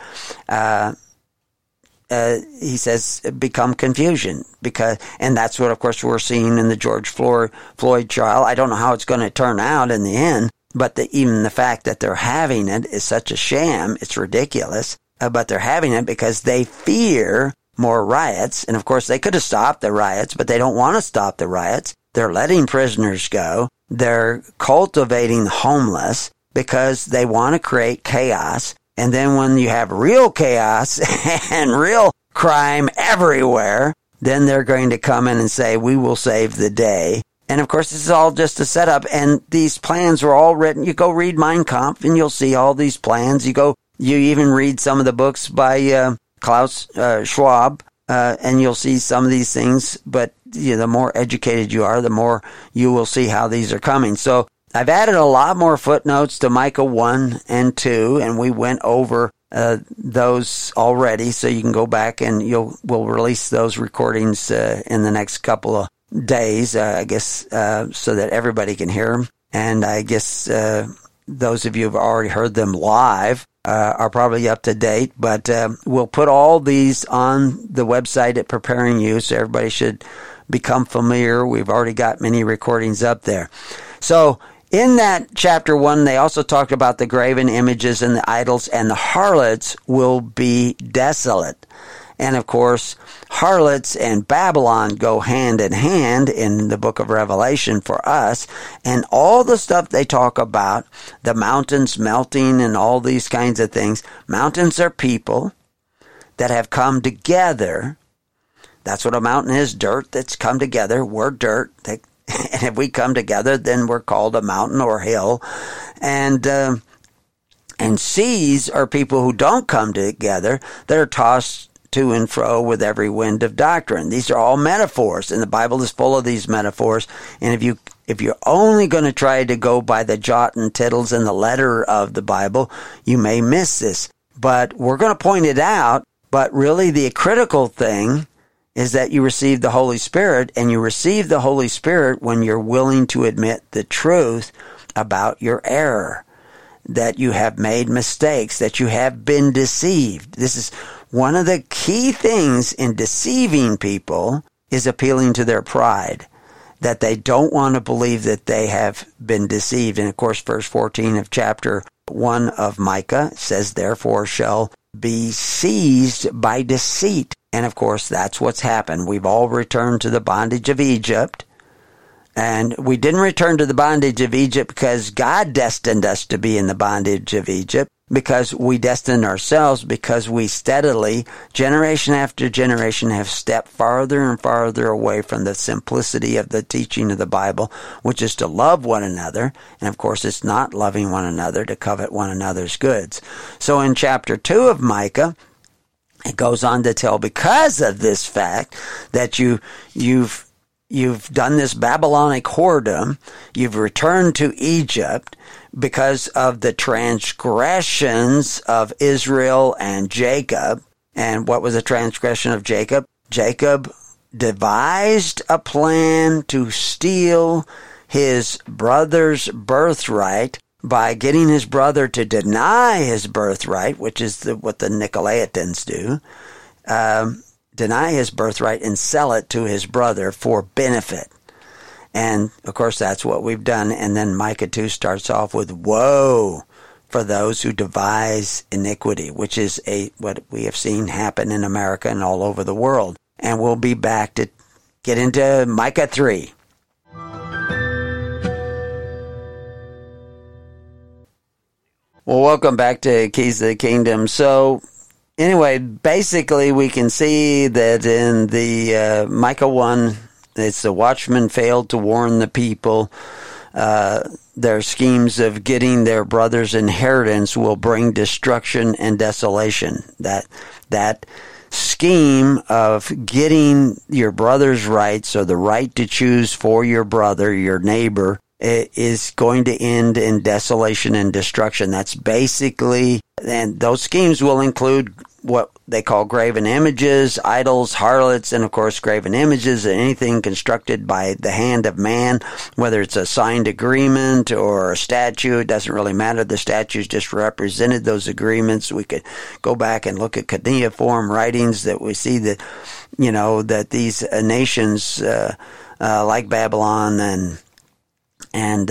he says become confusion, and that's what of course we're seeing in the George Floyd trial. I don't know how it's going to turn out in the end, but even the fact that they're having it is such a sham, it's ridiculous. But they're having it because they fear more riots. And of course, they could have stopped the riots, but they don't want to stop the riots. They're letting prisoners go. They're cultivating homeless because they want to create chaos. And then when you have real chaos and real crime everywhere, then they're going to come in and say, we will save the day. And of course, this is all just a setup. And these plans were all written. You go read Mein Kampf and you'll see all these plans. You even read some of the books by Klaus Schwab, and you'll see some of these things. But the more educated you are, the more you will see how these are coming. So I've added a lot more footnotes to Micah 1 and 2, and we went over those already. So you can go back and we'll release those recordings in the next couple of days, I guess, so that everybody can hear them. And I guess those of you who have already heard them live are probably up to date, but we'll put all these on the website at Preparing You, so everybody should become familiar. We've already got many recordings up there. So in that chapter 1, they also talked about the graven images and the idols, and the harlots will be desolate. And of course, harlots and Babylon go hand in hand in the book of Revelation for us. And all the stuff they talk about, the mountains melting and all these kinds of things. Mountains are people that have come together. That's what a mountain is, dirt that's come together. We're dirt. And if we come together, then we're called a mountain or hill. And seas are people who don't come together. They're tossed to and fro with every wind of doctrine. These are all metaphors, and the Bible is full of these metaphors. And if you're only going to try to go by the jot and tittles and the letter of the Bible, you may miss this. But we're going to point it out. But really, the critical thing is that you receive the Holy Spirit, and you receive the Holy Spirit when you're willing to admit the truth about your error, that you have made mistakes, that you have been deceived. This is one of the key things in deceiving people, is appealing to their pride, that they don't want to believe that they have been deceived. And of course, verse 14 of chapter 1 of Micah says, therefore shall be seized by deceit. And of course, that's what's happened. We've all returned to the bondage of Egypt. And we didn't return to the bondage of Egypt because God destined us to be in the bondage of Egypt, because we destined ourselves, because we steadily, generation after generation, have stepped farther and farther away from the simplicity of the teaching of the Bible, which is to love one another. And of course, it's not loving one another to covet one another's goods. So in chapter 2 of Micah, it goes on to tell, because of this fact that you've done this Babylonic whoredom, you've returned to Egypt because of the transgressions of Israel and Jacob. And what was the transgression of Jacob? Jacob devised a plan to steal his brother's birthright by getting his brother to deny his birthright, which is what the Nicolaitans do, deny his birthright and sell it to his brother for benefit. And of course, that's what we've done. And then Micah 2 starts off with, woe for those who devise iniquity, which is what we have seen happen in America and all over the world. And we'll be back to get into Micah 3. Well, welcome back to Keys to the Kingdom. So, anyway, basically we can see that in the Micah 1, it's the watchman failed to warn the people. Their schemes of getting their brother's inheritance will bring destruction and desolation. That scheme of getting your brother's rights, or the right to choose for your brother, your neighbor, is going to end in desolation and destruction. That's basically, and those schemes will include what they call graven images, idols, harlots, and of course graven images, and anything constructed by the hand of man, whether it's a signed agreement or a statue. It doesn't really matter. The statues just represented those agreements. We could go back and look at cuneiform writings that we see that, that these nations like Babylon and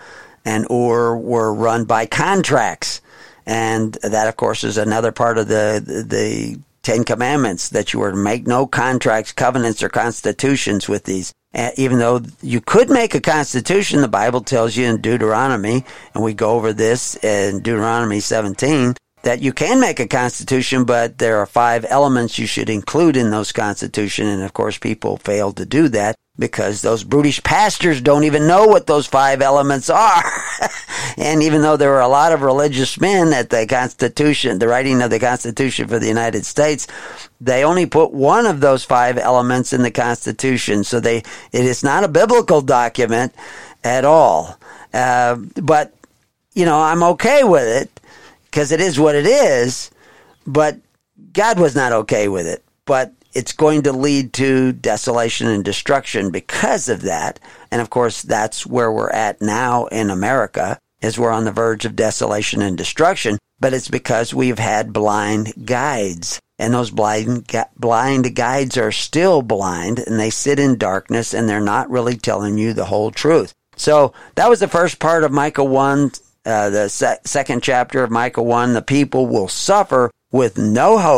Ur were run by contracts. And that, of course, is another part of the Ten Commandments, that you were to make no contracts, covenants, or constitutions with these. Even though you could make a constitution, the Bible tells you in Deuteronomy, and we go over this in Deuteronomy 17, that you can make a constitution, but there are 5 elements you should include in those constitution. And of course, people fail to do that because those brutish pastors don't even know what those 5 elements are. And even though there were a lot of religious men at the Constitution, the writing of the Constitution for the United States, they only put one of those 5 elements in the Constitution. So it is not a biblical document at all. But, I'm okay with it, because it is what it is, but God was not okay with it. But it's going to lead to desolation and destruction because of that. And of course, that's where we're at now in America, is we're on the verge of desolation and destruction. But it's because we've had blind guides. And those blind guides are still blind, and they sit in darkness, and they're not really telling you the whole truth. So that was the first part of Micah 1. The second chapter of Micah 1, the people will suffer with no hope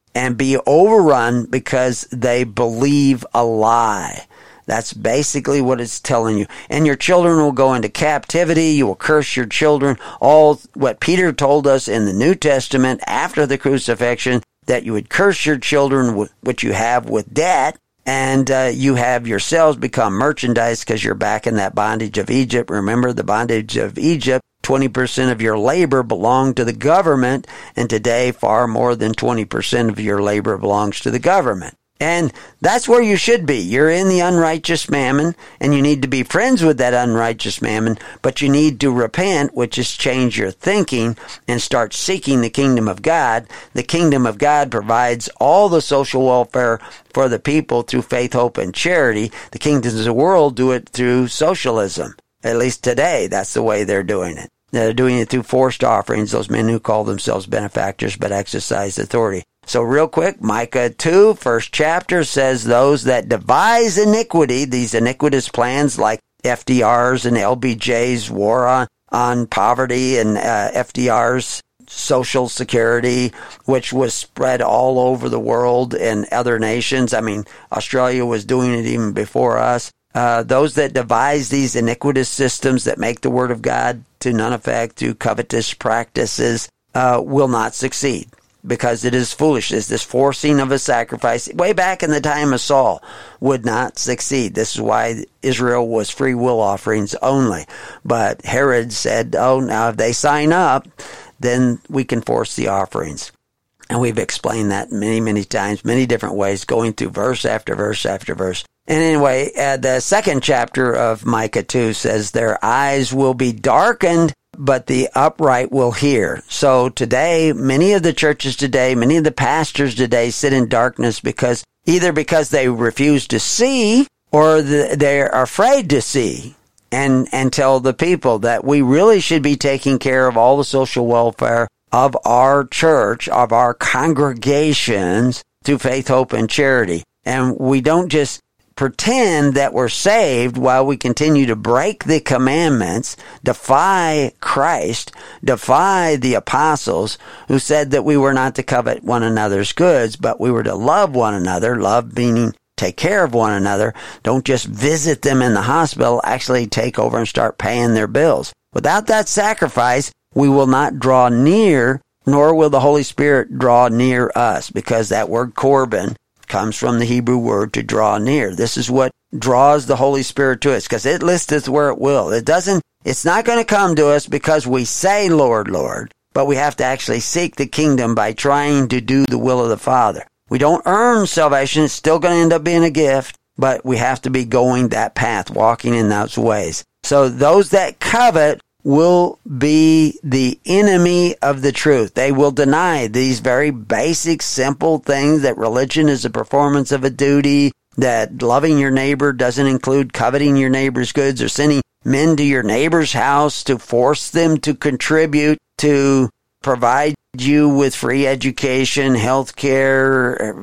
and be overrun because they believe a lie. That's basically what it's telling you. And your children will go into captivity. You will curse your children. All what Peter told us in the New Testament after the crucifixion, that you would curse your children, which you have with debt, and you have yourselves become merchandise because you're back in that bondage of Egypt. Remember the bondage of Egypt. 20% of your labor belonged to the government, and today far more than 20% of your labor belongs to the government. And that's where you should be. You're in the unrighteous mammon, and you need to be friends with that unrighteous mammon, but you need to repent, which is change your thinking and start seeking the kingdom of God. The kingdom of God provides all the social welfare for the people through faith, hope, and charity. The kingdoms of the world do it through socialism. At least today, that's the way they're doing it. They're doing it through forced offerings, those men who call themselves benefactors but exercise authority. So real quick, Micah 2, first chapter says those that devise iniquity, these iniquitous plans like FDR's and LBJ's war on poverty and FDR's Social Security, which was spread all over the world and other nations. I mean, Australia was doing it even before us. Those that devise these iniquitous systems that make the word of God to none effect through covetous practices will not succeed, because it is foolishness. This forcing of a sacrifice, way back in the time of Saul, would not succeed. This is why Israel was free will offerings only. But Herod said, oh, now if they sign up, then we can force the offerings. And we've explained that many, many times, many different ways, going through verse after verse after verse. And anyway, the second chapter of Micah 2 says, their eyes will be darkened, but the upright will hear. So today, many of the churches today, many of the pastors today sit in darkness either because they refuse to see or they're afraid to see and tell the people that we really should be taking care of all the social welfare of our church, of our congregations through faith, hope, and charity. And we don't just pretend that we're saved while we continue to break the commandments, defy Christ, defy the apostles who said that we were not to covet one another's goods, but we were to love one another, love meaning take care of one another. Don't just visit them in the hospital, actually take over and start paying their bills. Without that sacrifice, we will not draw near, nor will the Holy Spirit draw near us, because that word Corban comes from the Hebrew word to draw near. This is what draws the Holy Spirit to us, because it listeth where it will. It's not going to come to us because we say, Lord, Lord, but we have to actually seek the kingdom by trying to do the will of the Father. We don't earn salvation. It's still going to end up being a gift, but we have to be going that path, walking in those ways. So those that covet will be the enemy of the truth. They will deny these very basic, simple things, that religion is a performance of a duty, that loving your neighbor doesn't include coveting your neighbor's goods or sending men to your neighbor's house to force them to contribute to provide you with free education, health care,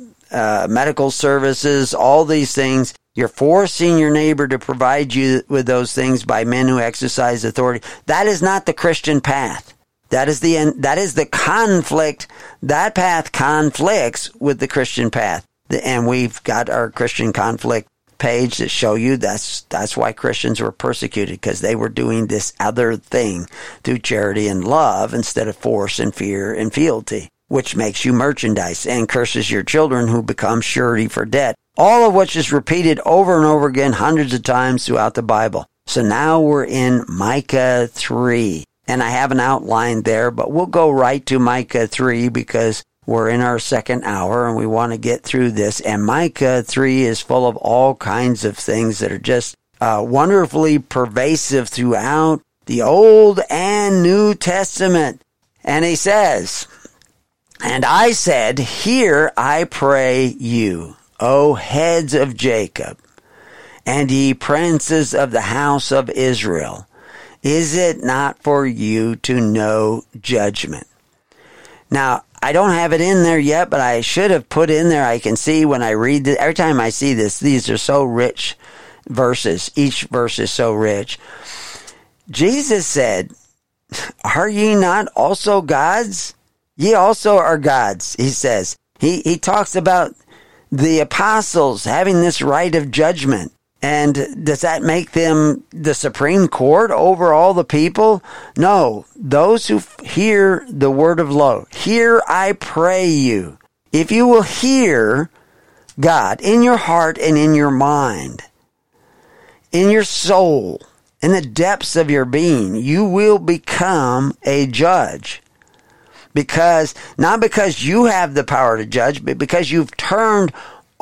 medical services, all these things. You're forcing your neighbor to provide you with those things by men who exercise authority. That is not the Christian path. That is the conflict. That path conflicts with the Christian path. And we've got our Christian conflict page that show you that's why Christians were persecuted, because they were doing this other thing through charity and love instead of force and fear and fealty, which makes you merchandise and curses your children, who become surety for debt. All of which is repeated over and over again hundreds of times throughout the Bible. So now we're in Micah 3. And I have an outline there, but we'll go right to Micah 3 because we're in our second hour and we want to get through this. And Micah 3 is full of all kinds of things that are just wonderfully pervasive throughout the Old and New Testament. And he says, and I said, hear, I pray you, O heads of Jacob, and ye princes of the house of Israel, is it not for you to know judgment? Now, I don't have it in there yet, but I should have put in there. I can see when I read this, every time I see this, these are so rich verses. Each verse is so rich. Jesus said, are ye not also gods? Ye also are gods, he says. He talks about the apostles having this right of judgment. And does that make them the supreme court over all the people? No. Those who hear the word of law, hear, I pray you. If you will hear God in your heart and in your mind, in your soul, in the depths of your being, you will become a judge. Not because you have the power to judge, but because you've turned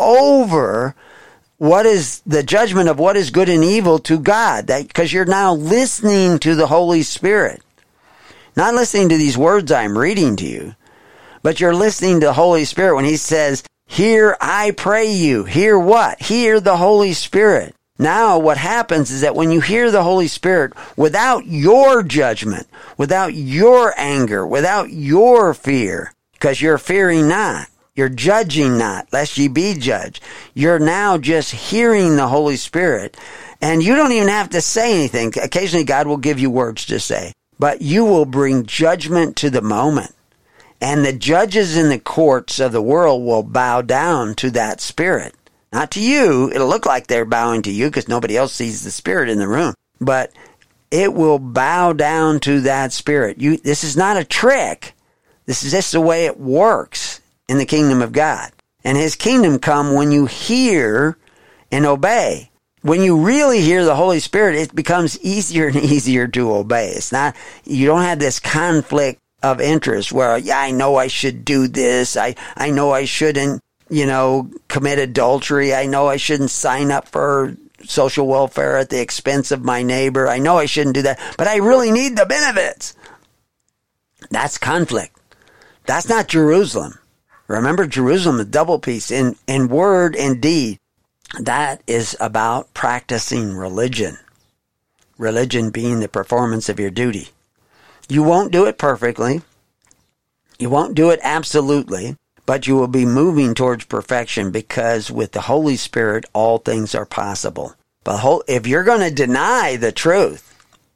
over what is the judgment of what is good and evil to God. Because you're now listening to the Holy Spirit. Not listening to these words I'm reading to you, but you're listening to the Holy Spirit when He says, hear, I pray you. Hear what? Hear the Holy Spirit. Now what happens is that when you hear the Holy Spirit without your judgment, without your anger, without your fear, because you're fearing not, you're judging not, lest ye be judged. You're now just hearing the Holy Spirit, and you don't even have to say anything. Occasionally God will give you words to say, but you will bring judgment to the moment. And the judges in the courts of the world will bow down to that Spirit. Not to you. It'll look like they're bowing to you because nobody else sees the Spirit in the room. But it will bow down to that Spirit. This is not a trick. This is just the way it works in the kingdom of God. And His kingdom come when you hear and obey. When you really hear the Holy Spirit, it becomes easier and easier to obey. It's not, you don't have this conflict of interest where, yeah, I know I should do this. I know I shouldn't, commit adultery. I know I shouldn't sign up for social welfare at the expense of my neighbor. I know I shouldn't do that, but I really need the benefits. That's conflict. That's not Jerusalem. Remember, Jerusalem is double peace in word and deed. That is about practicing religion. Religion being the performance of your duty. You won't do it perfectly. You won't do it absolutely. But you will be moving towards perfection because with the Holy Spirit, all things are possible. But if you're going to deny the truth,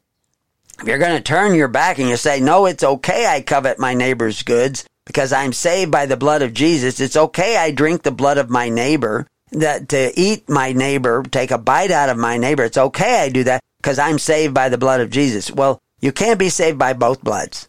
if you're going to turn your back and you say, no, it's okay I covet my neighbor's goods because I'm saved by the blood of Jesus. It's okay I drink the blood of my neighbor, that to eat my neighbor, take a bite out of my neighbor. It's okay I do that because I'm saved by the blood of Jesus. Well, you can't be saved by both bloods.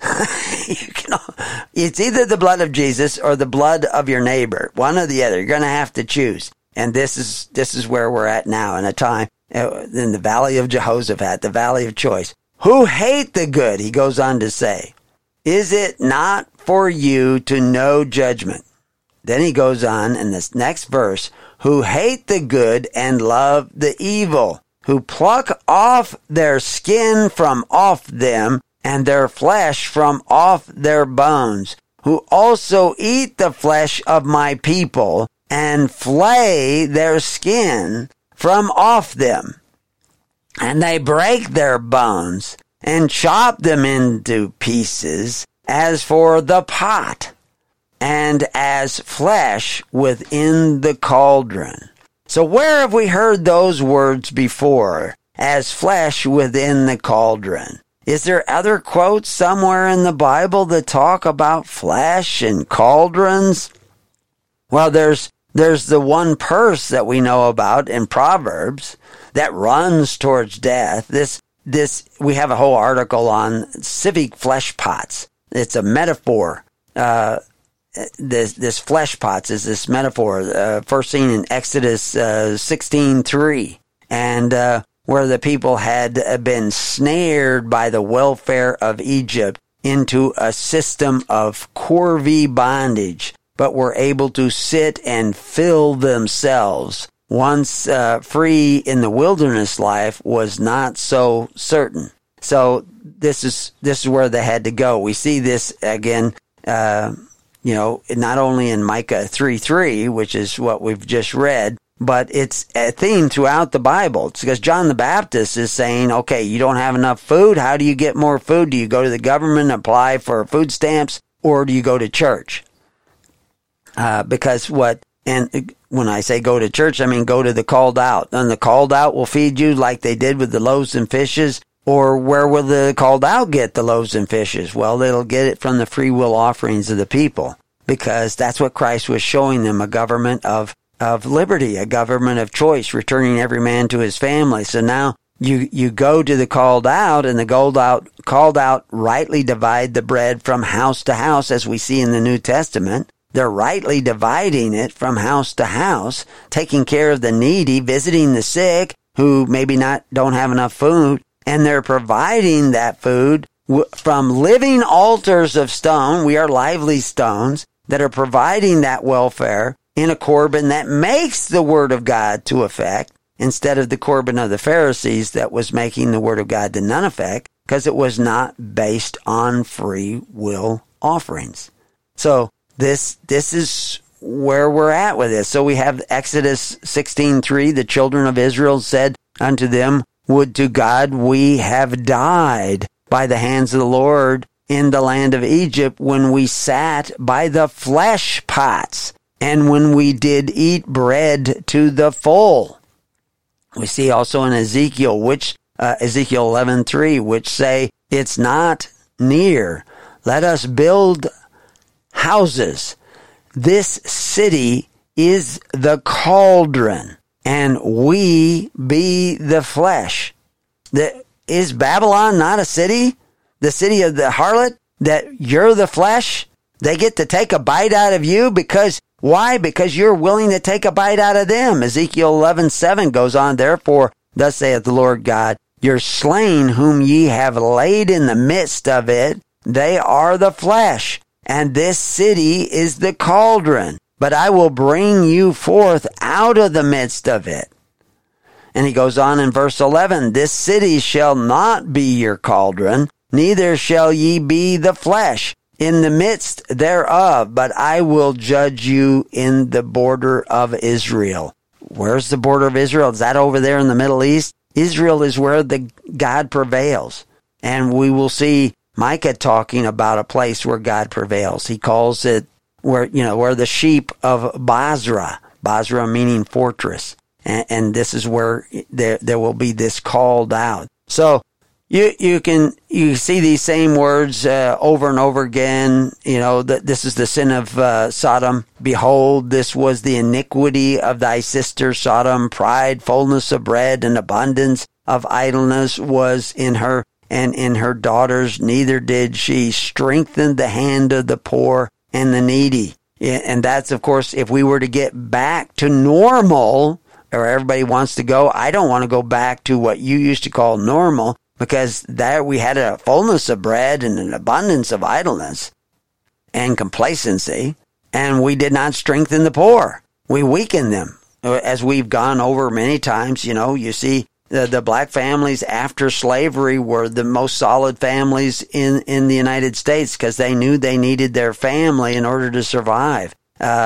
It's either the blood of Jesus or the blood of your neighbor. One or the other. You're going to have to choose. And this is where we're at now in a time in the valley of Jehoshaphat, the valley of choice. Who hate the good, he goes on to say. Is it not for you to know judgment? Then he goes on in this next verse. Who hate the good and love the evil. Who pluck off their skin from off them and their flesh from off their bones, who also eat the flesh of my people, and flay their skin from off them. And they break their bones, and chop them into pieces, as for the pot, and as flesh within the cauldron. So where have we heard those words before? As flesh within the cauldron. Is there other quotes somewhere in the Bible that talk about flesh and cauldrons? Well, there's the one purse that we know about in Proverbs that runs towards death. We have a whole article on civic flesh pots. It's a metaphor. This flesh pots is this metaphor, first seen in Exodus 16:3, and where the people had been snared by the welfare of Egypt into a system of corvée bondage, but were able to sit and fill themselves. Once free in the wilderness life was not so certain. So this is where they had to go. We see this again, not only in Micah 3:3, which is what we've just read, but it's a theme throughout the Bible. It's because John the Baptist is saying, okay, you don't have enough food. How do you get more food? Do you go to the government and apply for food stamps, or do you go to church? And when I say go to church, I mean go to the called out. And the called out will feed you like they did with the loaves and fishes. Or where will the called out get the loaves and fishes? Well, they'll get it from the free will offerings of the people. because that's what Christ was showing them, a government of liberty, a government of choice, returning every man to his family. So now you go to the called out, and the called out rightly divide the bread from house to house, as we see in the New Testament. They're rightly dividing it from house to house, taking care of the needy, visiting the sick who maybe don't have enough food, and they're providing that food from living altars of stone. We are lively stones that are providing that welfare in a Corban that makes the Word of God to effect, instead of the Corban of the Pharisees that was making the Word of God to none effect, because it was not based on free will offerings. So this is where we're at with this. So we have Exodus 16:3, the children of Israel said unto them, would to God we have died by the hands of the Lord in the land of Egypt, when we sat by the flesh pots, and when we did eat bread to the full. We see also in Ezekiel, Ezekiel 11:3, which say, it's not near. Let us build houses. This city is the cauldron, and we be the flesh. Is Babylon not a city? The city of the harlot, that you're the flesh? They get to take a bite out of you because, why? Because you're willing to take a bite out of them. Ezekiel 11:7 goes on, therefore, thus saith the Lord God, your slain whom ye have laid in the midst of it, they are the flesh, and this city is the cauldron, but I will bring you forth out of the midst of it. And he goes on in verse 11, this city shall not be your cauldron, neither shall ye be the flesh in the midst thereof, but I will judge you in the border of Israel. Where's the border of Israel? Is that over there in the Middle East? Israel is where the God prevails. And we will see Micah talking about a place where God prevails. He calls it where the sheep of Basra meaning fortress. And this is where there will be this called out. So you see these same words over and over again. This is the sin of Sodom. Behold, this was the iniquity of thy sister Sodom. Pride, fullness of bread, and abundance of idleness was in her, and in her daughters. Neither did she strengthen the hand of the poor and the needy. And that's, of course, if we were to get back to normal, or everybody wants to go, I don't want to go back to what you used to call normal, because there we had a fullness of bread and an abundance of idleness and complacency, and we did not strengthen the poor. We weakened them. As we've gone over many times, you see the black families after slavery were the most solid families in the United States, because they knew they needed their family in order to survive.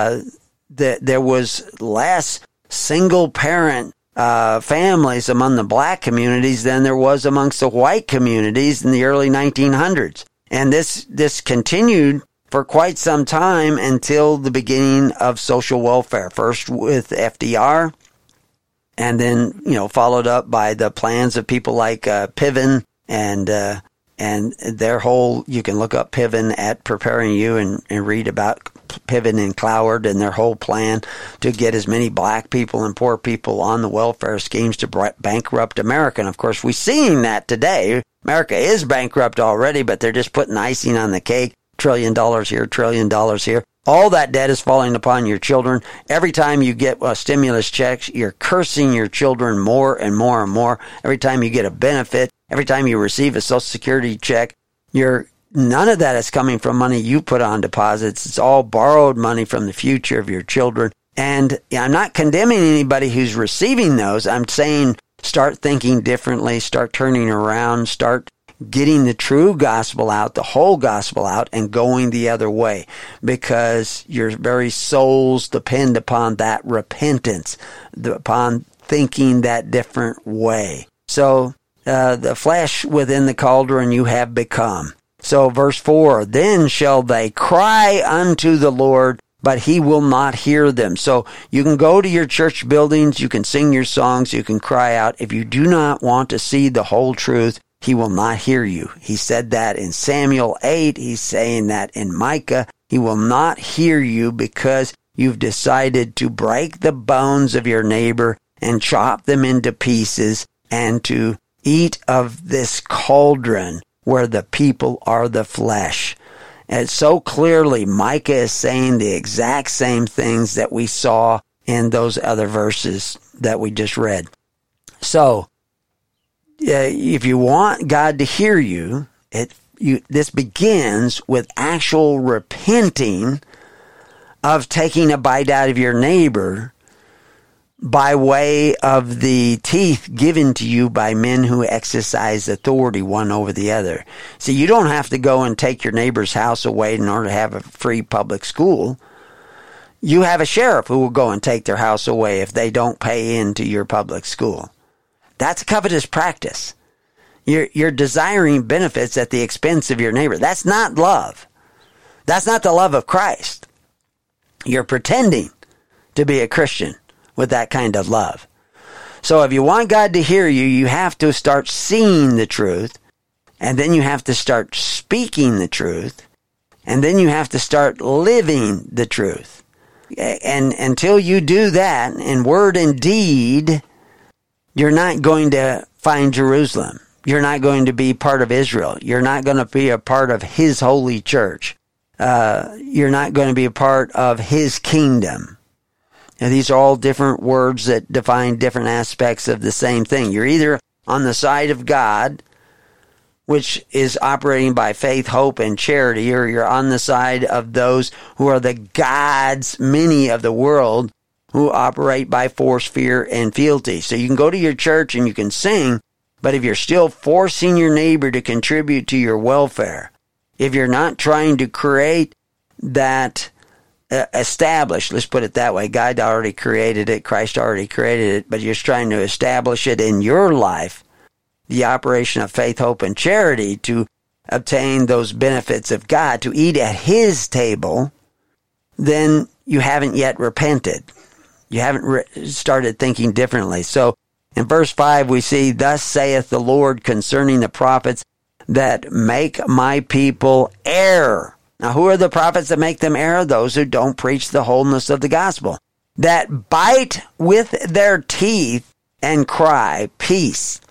There was less single-parent families among the black communities than there was amongst the white communities in the early 1900s. And this continued for quite some time until the beginning of social welfare, first with FDR, and then, followed up by the plans of people like Piven and their whole, you can look up Piven at Preparing You and read about Piven and Cloward and their whole plan to get as many black people and poor people on the welfare schemes to bankrupt America. And of course, we're seeing that today. America is bankrupt already, but they're just putting icing on the cake. $1 trillion here, $1 trillion here. All that debt is falling upon your children. Every time you get a stimulus check, you're cursing your children more and more and more. Every time you get a benefit, every time you receive a Social Security check, none of that is coming from money you put on deposits. It's all borrowed money from the future of your children. And I'm not condemning anybody who's receiving those. I'm saying start thinking differently, start turning around, start getting the true gospel out, the whole gospel out, and going the other way, because your very souls depend upon that repentance, upon thinking that different way. So the flesh within the cauldron you have become. So verse 4, then shall they cry unto the Lord, but he will not hear them. So you can go to your church buildings, you can sing your songs, you can cry out. If you do not want to see the whole truth, he will not hear you. He said that in Samuel 8. He's saying that in Micah. He will not hear you because you've decided to break the bones of your neighbor and chop them into pieces and to eat of this cauldron where the people are the flesh. And so clearly, Micah is saying the exact same things that we saw in those other verses that we just read. So, if you want God to hear you, this begins with actual repenting of taking a bite out of your neighbor by way of the teeth given to you by men who exercise authority one over the other. See, you don't have to go and take your neighbor's house away in order to have a free public school. You have a sheriff who will go and take their house away if they don't pay into your public school. That's a covetous practice. You're desiring benefits at the expense of your neighbor. That's not love. That's not the love of Christ. You're pretending to be a Christian with that kind of love. So if you want God to hear you, you have to start seeing the truth, and then you have to start speaking the truth, and then you have to start living the truth. And until you do that in word and deed, you're not going to find Jerusalem. You're not going to be part of Israel. You're not going to be a part of His holy church. You're not going to be a part of His kingdom. And these are all different words that define different aspects of the same thing. You're either on the side of God, which is operating by faith, hope, and charity, or you're on the side of those who are the gods, many of the world, who operate by force, fear, and fealty. So you can go to your church and you can sing, but if you're still forcing your neighbor to contribute to your welfare, if you're not trying to create that established, let's put it that way, God already created it, Christ already created it, but you're trying to establish it in your life, the operation of faith, hope, and charity to obtain those benefits of God, to eat at His table, then you haven't yet repented. You haven't started thinking differently. So in verse 5 we see, "Thus saith the Lord concerning the prophets that make my people err." Now who are the prophets that make them err? Those who don't preach the wholeness of the gospel. "That bite with their teeth and cry, peace.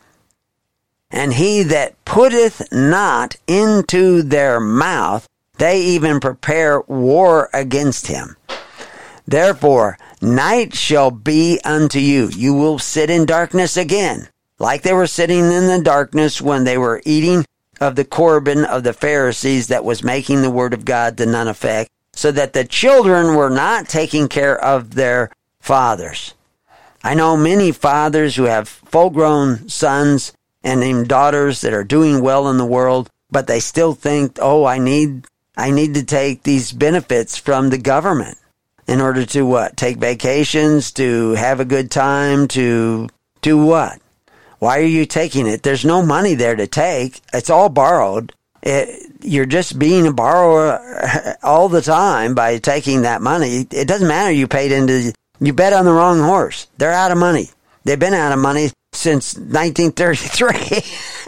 And he that putteth not into their mouth, they even prepare war against him. Therefore, night shall be unto you. You will sit in darkness again, like they were sitting in the darkness when they were eating of the Corban of the Pharisees that was making the word of God to none effect, so that the children were not taking care of their fathers." I know many fathers who have full-grown sons and even daughters that are doing well in the world, but they still think, oh, I need to take these benefits from the government in order to what? Take vacations, to have a good time, to do what? Why are you taking it? There's no money there to take. It's all borrowed. You're just being a borrower all the time by taking that money. It doesn't matter you bet on the wrong horse. They're out of money. They've been out of money since 1933.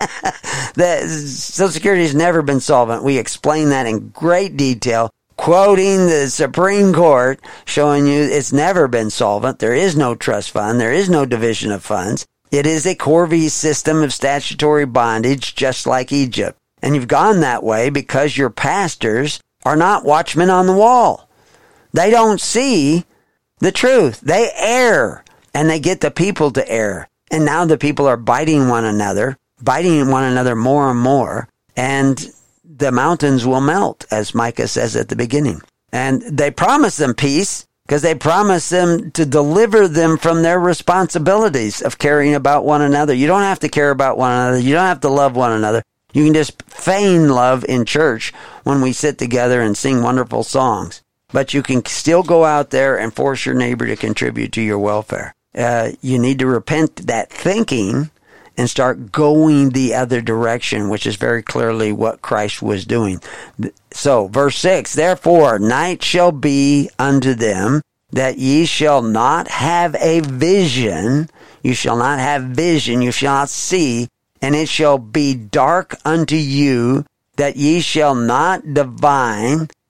The Social Security has never been solvent. We explain that in great detail, quoting the Supreme Court, showing you it's never been solvent. There is no trust fund. There is no division of funds. It is a Corvée system of statutory bondage, just like Egypt. And you've gone that way because your pastors are not watchmen on the wall. They don't see the truth. They err, and they get the people to err. And now the people are biting one another more and more, and the mountains will melt, as Micah says at the beginning. And they promise them peace, because they promise them to deliver them from their responsibilities of caring about one another. You don't have to care about one another. You don't have to love one another. You can just feign love in church when we sit together and sing wonderful songs. But you can still go out there and force your neighbor to contribute to your welfare. You need to repent that thinking and start going the other direction, which is very clearly what Christ was doing. So, verse 6, "Therefore night shall be unto them, that ye shall not have a vision." You shall not have vision, you shall not see, "and it shall be dark unto you, that ye shall not divine,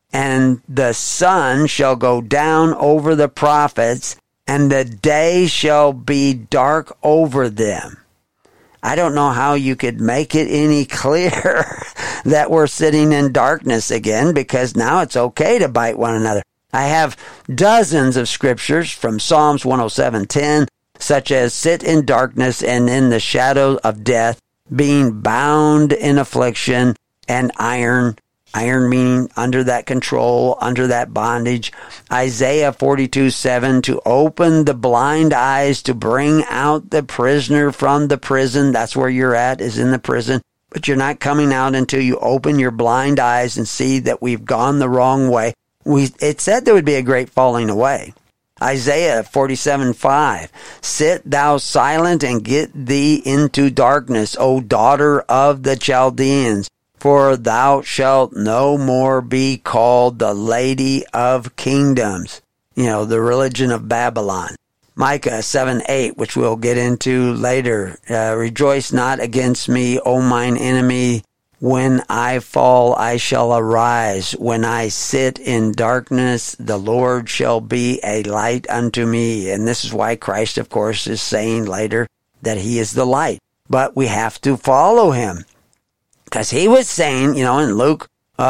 and the sun shall go down over the prophets, and the day shall be dark over them. I don't know how you could make it any clearer that we're sitting in darkness again, because now it's okay to bite one another. I have dozens of scriptures from Psalms 107:10, such as, sit in darkness and in the shadow of death, being bound in affliction and iron meaning under that control, under that bondage. Isaiah 42:7, to open the blind eyes, to bring out the prisoner from the prison. That's where you're at, is in the prison. But you're not coming out until you open your blind eyes and see that we've gone the wrong way. It said there would be a great falling away. Isaiah 47:5, sit thou silent and get thee into darkness, O daughter of the Chaldeans, for thou shalt no more be called the Lady of Kingdoms. The religion of Babylon. Micah 7:8, which we'll get into later. Rejoice not against me, O mine enemy. When I fall, I shall arise. When I sit in darkness, the Lord shall be a light unto me. And this is why Christ, of course, is saying later that he is the light. But we have to follow him. Because he was saying, in Luke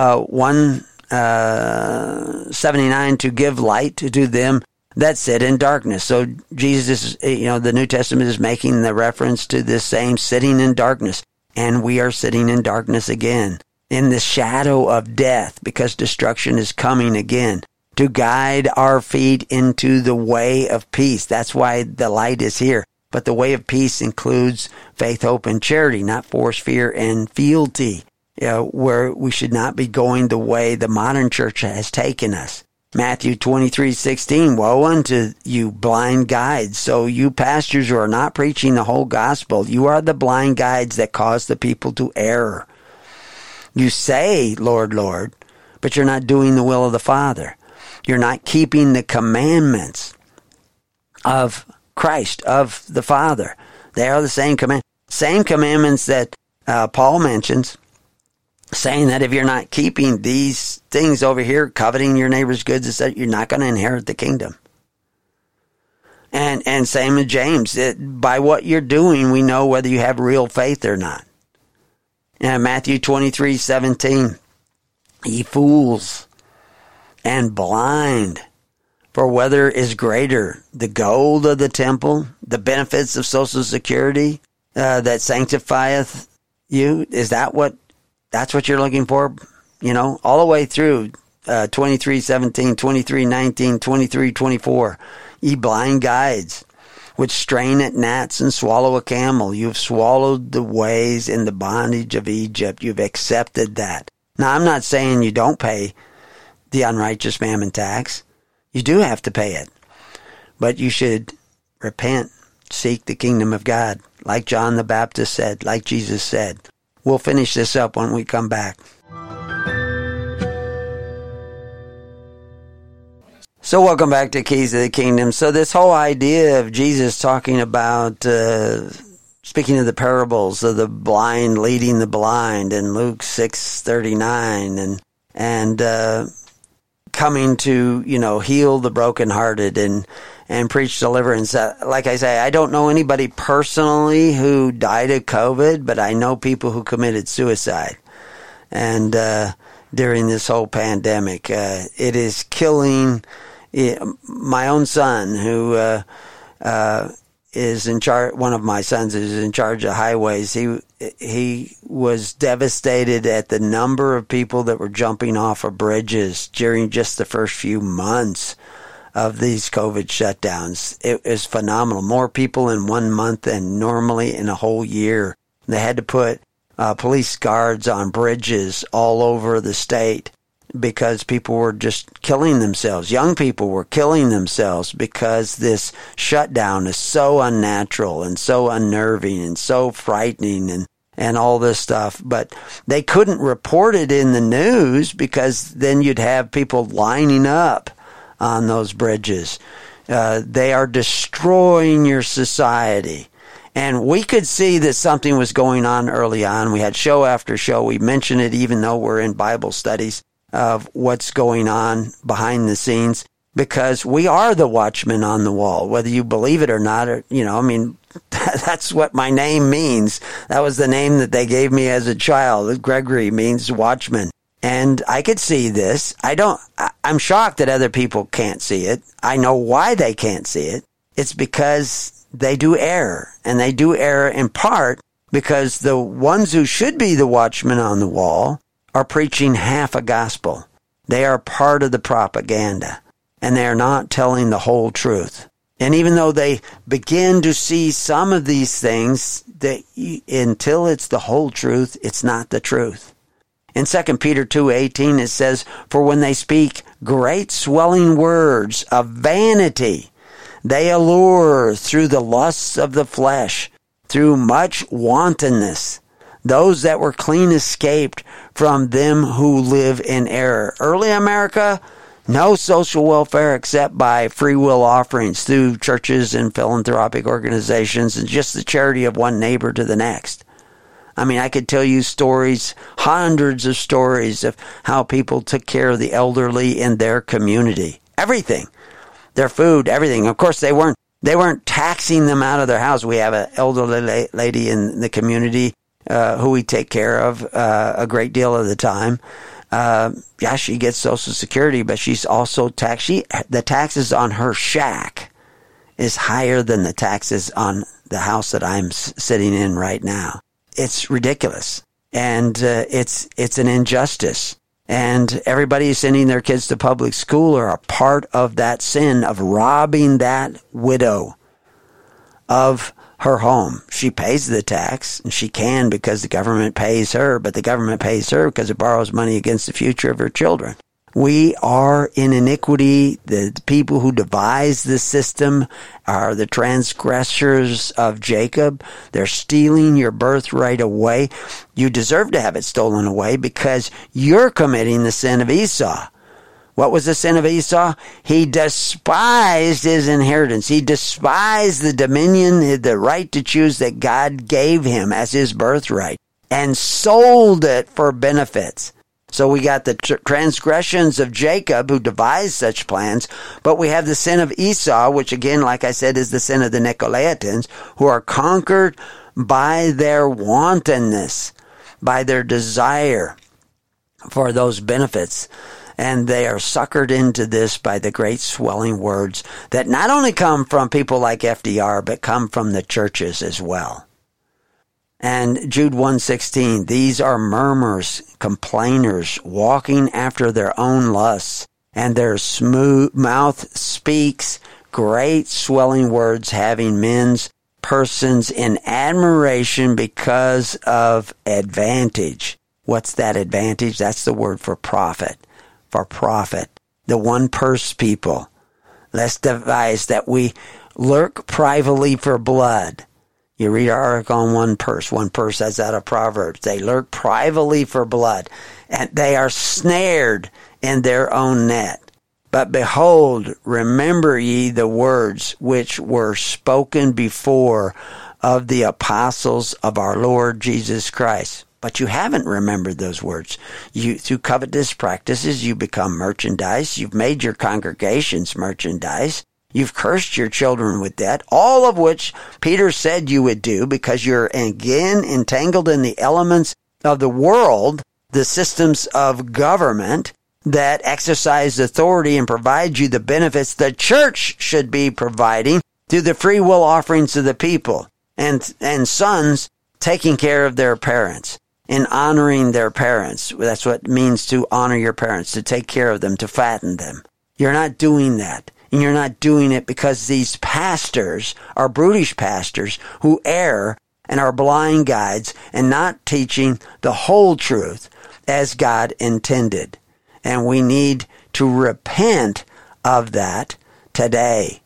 1:79, to give light to them that sit in darkness. So Jesus, the New Testament is making the reference to this same sitting in darkness. And we are sitting in darkness again, in the shadow of death, because destruction is coming again, to guide our feet into the way of peace. That's why the light is here. But the way of peace includes faith, hope, and charity, not force, fear, and fealty, where we should not be going the way the modern church has taken us. Matthew 23:16, woe unto you blind guides. So you pastors who are not preaching the whole gospel, you are the blind guides that cause the people to err. You say, Lord, Lord, but you're not doing the will of the Father. You're not keeping the commandments of Christ, of the Father. They are the same commandments that Paul mentions, saying that if you're not keeping these things over here, coveting your neighbor's goods, that you're not going to inherit the kingdom. And same with James. By what you're doing, we know whether you have real faith or not. And Matthew 23:17, ye fools and blind, for whether is greater, the gold of the temple, the benefits of Social Security that sanctifieth you? That's what you're looking for? All the way through 23:17, 23:19, 23:24. Ye blind guides, which strain at gnats and swallow a camel. You have swallowed the ways in the bondage of Egypt. You've accepted that. Now, I'm not saying you don't pay the unrighteous mammon tax. You do have to pay it. But you should repent, seek the kingdom of God, like John the Baptist said, like Jesus said. We'll finish this up when we come back. So welcome back to Keys of the Kingdom. So this whole idea of Jesus talking about, speaking of the parables of the blind leading the blind in Luke 6:39 and coming to, heal the brokenhearted and preach deliverance. Like I say, I don't know anybody personally who died of COVID, but I know people who committed suicide. And during this whole pandemic, it is killing. My own son, who is in charge, one of my sons is in charge of highways. He was devastated at the number of people that were jumping off of bridges during just the first few months of these COVID shutdowns. It is phenomenal. More people in 1 month than normally in a whole year. They had to put police guards on bridges all over the state because people were just killing themselves. Young people were killing themselves because this shutdown is so unnatural and so unnerving and so frightening and all this stuff. But they couldn't report it in the news because then you'd have people lining up on those bridges. They are destroying your society. And we could see that something was going on early on. We had show after show. We mentioned it even though we're in Bible studies. of what's going on behind the scenes, because we are the watchmen on the wall, whether you believe it or not. Or, that's what my name means. That was the name that they gave me as a child. Gregory means watchman. And I could see this. I'm shocked that other people can't see it. I know why they can't see it. It's because they do err. And they do err in part because the ones who should be the watchmen on the wall are preaching half a gospel. They are part of the propaganda, and they are not telling the whole truth. And even though they begin to see some of these things, until it's the whole truth, it's not the truth. In 2 Peter 2:18, it says, "For when they speak great swelling words of vanity, they allure through the lusts of the flesh, through much wantonness, those that were clean escaped from them who live in error." Early America, no social welfare except by free will offerings through churches and philanthropic organizations and just the charity of one neighbor to the next. I could tell you stories, hundreds of stories of how people took care of the elderly in their community. Everything. Their food, everything. Of course, they weren't taxing them out of their house. We have an elderly lady in the community who we take care of a great deal of the time. She gets Social Security, but she's also taxed. The taxes on her shack is higher than the taxes on the house that I'm sitting in right now. It's ridiculous, and it's an injustice. And everybody sending their kids to public school are a part of that sin of robbing that widow of her home. She pays the tax, and she can because the government pays her, but the government pays her because it borrows money against the future of her children. We are in iniquity. The people who devise this system are the transgressors of Jacob. They're stealing your birthright away. You deserve to have it stolen away because you're committing the sin of Esau. What was the sin of Esau? He despised his inheritance. He despised the dominion, the right to choose that God gave him as his birthright, and sold it for benefits. So we got the transgressions of Jacob, who devised such plans, but we have the sin of Esau, which again, like I said, is the sin of the Nicolaitans, who are conquered by their wantonness, by their desire for those benefits. And they are suckered into this by the great swelling words that not only come from people like FDR, but come from the churches as well. And Jude 1:16, "These are murmurers, complainers, walking after their own lusts, and their smooth mouth speaks great swelling words, having men's persons in admiration because of advantage." What's that advantage? That's the word for profit. For profit. The one purse people. Let's devise that we lurk privately for blood. You read our article on one purse. One purse, that's out of Proverbs. They lurk privately for blood, and they are snared in their own net. But behold, remember ye the words which were spoken before of the apostles of our Lord Jesus Christ. But you haven't remembered those words. Through covetous practices, you become merchandise. You've made your congregations merchandise. You've cursed your children with debt, all of which Peter said you would do because you're again entangled in the elements of the world, the systems of government that exercise authority and provide you the benefits the church should be providing through the free will offerings of the people, and sons taking care of their parents and honoring their parents. That's what it means to honor your parents, to take care of them, to fatten them. You're not doing that. And you're not doing it because these pastors are brutish pastors who err and are blind guides and not teaching the whole truth as God intended. And we need to repent of that today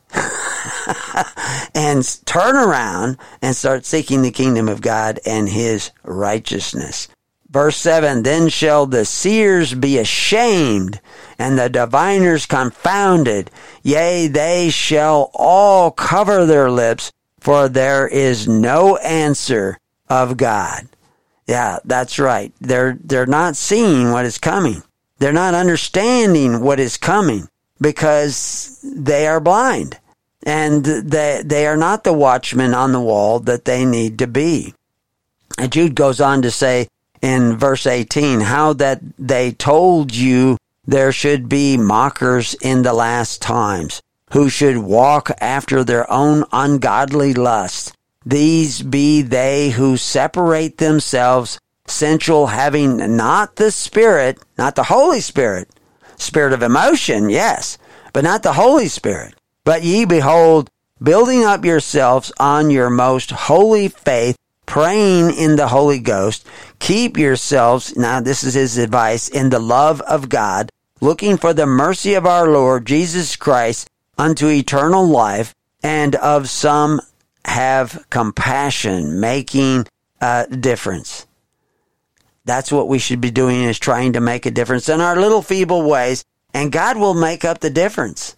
and turn around and start seeking the kingdom of God and his righteousness. Verse 7, "Then shall the seers be ashamed, and the diviners confounded. Yea, they shall all cover their lips, for there is no answer of God." Yeah, that's right. They're not seeing what is coming. They're not understanding what is coming because they are blind. And they are not the watchmen on the wall that they need to be. And Jude goes on to say in verse 18, how that they told you there should be mockers in the last times, who should walk after their own ungodly lust. These be they who separate themselves, sensual, having not the Spirit, not the Holy Spirit, spirit of emotion, yes, but not the Holy Spirit. But ye behold, building up yourselves on your most holy faith, praying in the Holy Ghost, keep yourselves, now this is his advice, in the love of God, looking for the mercy of our Lord Jesus Christ unto eternal life, and of some have compassion, making a difference. That's what we should be doing, is trying to make a difference in our little feeble ways, and God will make up the difference.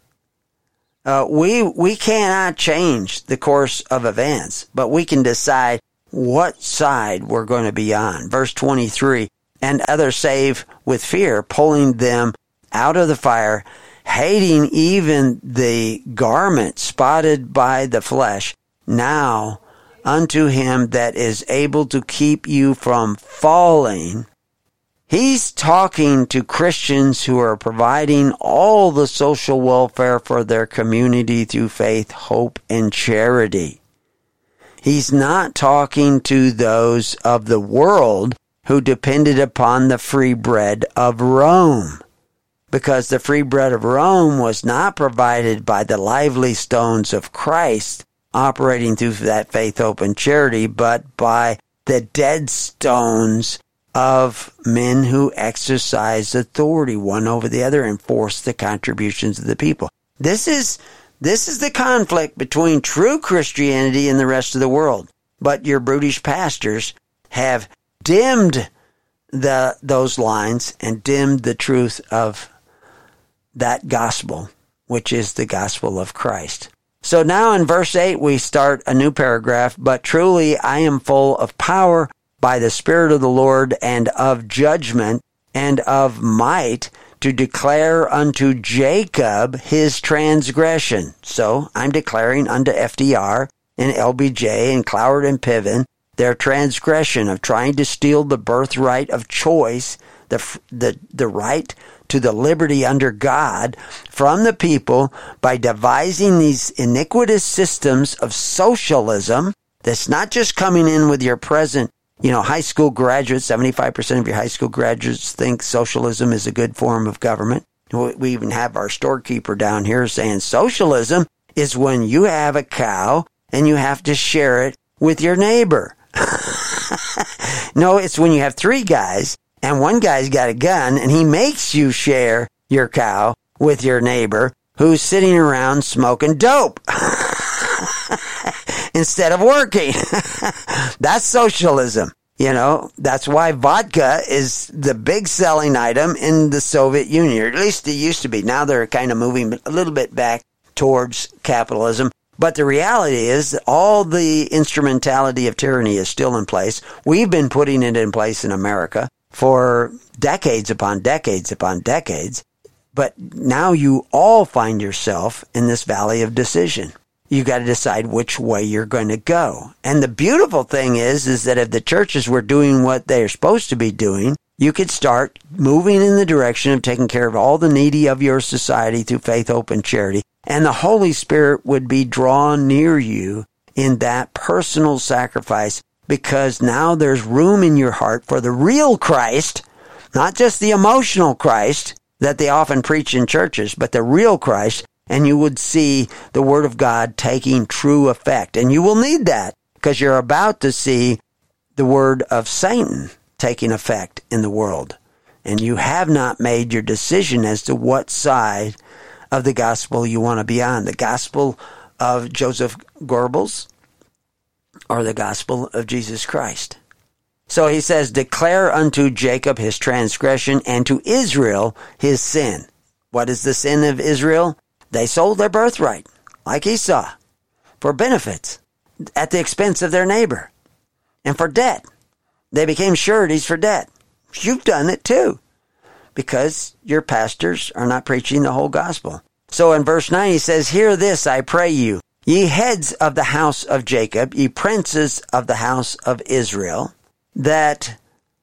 We cannot change the course of events, but we can decide what side we're going to be on. Verse 23, and others save with fear, pulling them out of the fire, hating even the garment spotted by the flesh. Now unto him that is able to keep you from falling. He's talking to Christians who are providing all the social welfare for their community through faith, hope, and charity. He's not talking to those of the world who depended upon the free bread of Rome, because the free bread of Rome was not provided by the lively stones of Christ operating through that faith, hope, and charity, but by the dead stones of men who exercise authority one over the other and force the contributions of the people. This is the conflict between true Christianity and the rest of the world. But your brutish pastors have dimmed those lines and dimmed the truth of that gospel, which is the gospel of Christ. So now in verse 8 we start a new paragraph. But truly I am full of power by the Spirit of the Lord, and of judgment, and of might, to declare unto Jacob his transgression. So I'm declaring unto FDR and LBJ and Cloward and Piven their transgression of trying to steal the birthright of choice, the right to the liberty under God from the people by devising these iniquitous systems of socialism that's not just coming in with your present high school graduates. 75% of your high school graduates think socialism is a good form of government. We even have our storekeeper down here saying socialism is when you have a cow and you have to share it with your neighbor. No, it's when you have three guys and one guy's got a gun and he makes you share your cow with your neighbor who's sitting around smoking dope. Instead of working. That's socialism. That's why vodka is the big selling item in the Soviet Union, or at least it used to be. Now they're kind of moving a little bit back towards capitalism. But the reality is that all the instrumentality of tyranny is still in place. We've been putting it in place in America for decades upon decades upon decades. But now you all find yourself in this valley of decision. You got to decide which way you're going to go. And the beautiful thing is that if the churches were doing what they're supposed to be doing, you could start moving in the direction of taking care of all the needy of your society through faith, hope, and charity. And the Holy Spirit would be drawn near you in that personal sacrifice, because now there's room in your heart for the real Christ, not just the emotional Christ that they often preach in churches, but the real Christ. And you would see the Word of God taking true effect. And you will need that, because you're about to see the word of Satan taking effect in the world. And you have not made your decision as to what side of the gospel you want to be on. The gospel of Joseph Goebbels or the gospel of Jesus Christ. So he says, declare unto Jacob his transgression, and to Israel his sin. What is the sin of Israel? They sold their birthright, like Esau, for benefits at the expense of their neighbor and for debt. They became sureties for debt. You've done it too. because your pastors are not preaching the whole gospel. So in verse 9 he says, hear this, I pray you, ye heads of the house of Jacob, ye princes of the house of Israel, that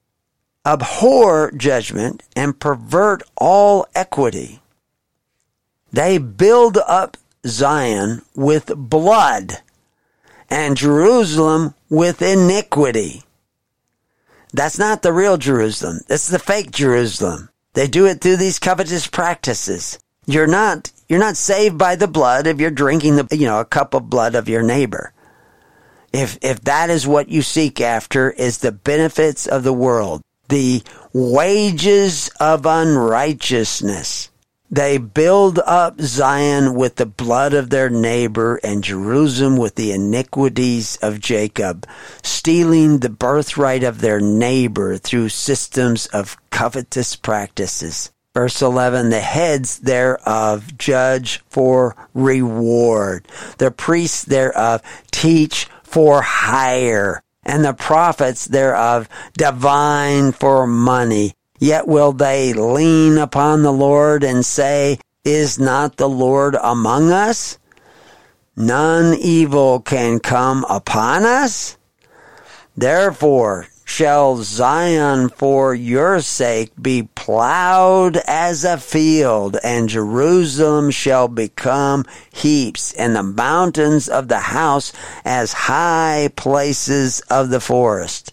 abhor judgment and pervert all equity. They build up Zion with blood and Jerusalem with iniquity. That's not the real Jerusalem. That's the fake Jerusalem. They do it through these covetous practices. You're not saved by the blood if you're drinking a cup of blood of your neighbor. If that is what you seek after, is the benefits of the world, the wages of unrighteousness. They build up Zion with the blood of their neighbor and Jerusalem with the iniquities of Jacob, stealing the birthright of their neighbor through systems of covetous practices. Verse 11, the heads thereof judge for reward. The priests thereof teach for hire, and the prophets thereof divine for money. Yet will they lean upon the Lord and say, is not the Lord among us? None evil can come upon us. Therefore shall Zion for your sake be plowed as a field, and Jerusalem shall become heaps, and the mountains of the house as high places of the forest.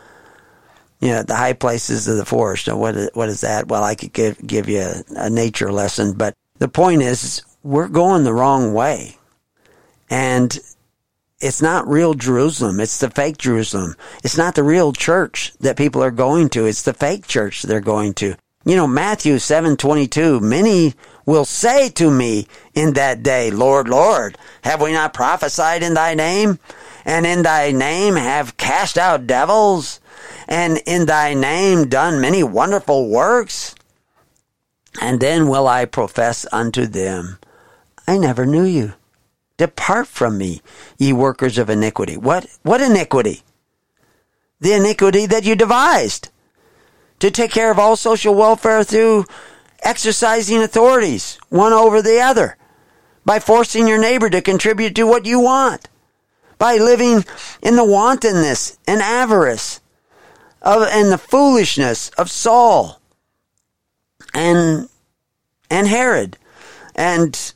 The high places of the forest. Now, what is that? Well, I could give you a nature lesson, but the point is, we're going the wrong way. And it's not real Jerusalem. It's the fake Jerusalem. It's not the real church that people are going to. It's the fake church they're going to. Matthew 7:22, many will say to me in that day, Lord, Lord, have we not prophesied in thy name? And in thy name have cast out devils? And in thy name done many wonderful works? And then will I profess unto them, I never knew you. Depart from me, ye workers of iniquity. What iniquity? The iniquity that you devised to take care of all social welfare through exercising authorities, one over the other, by forcing your neighbor to contribute to what you want, by living in the wantonness and avarice and the foolishness of Saul and Herod and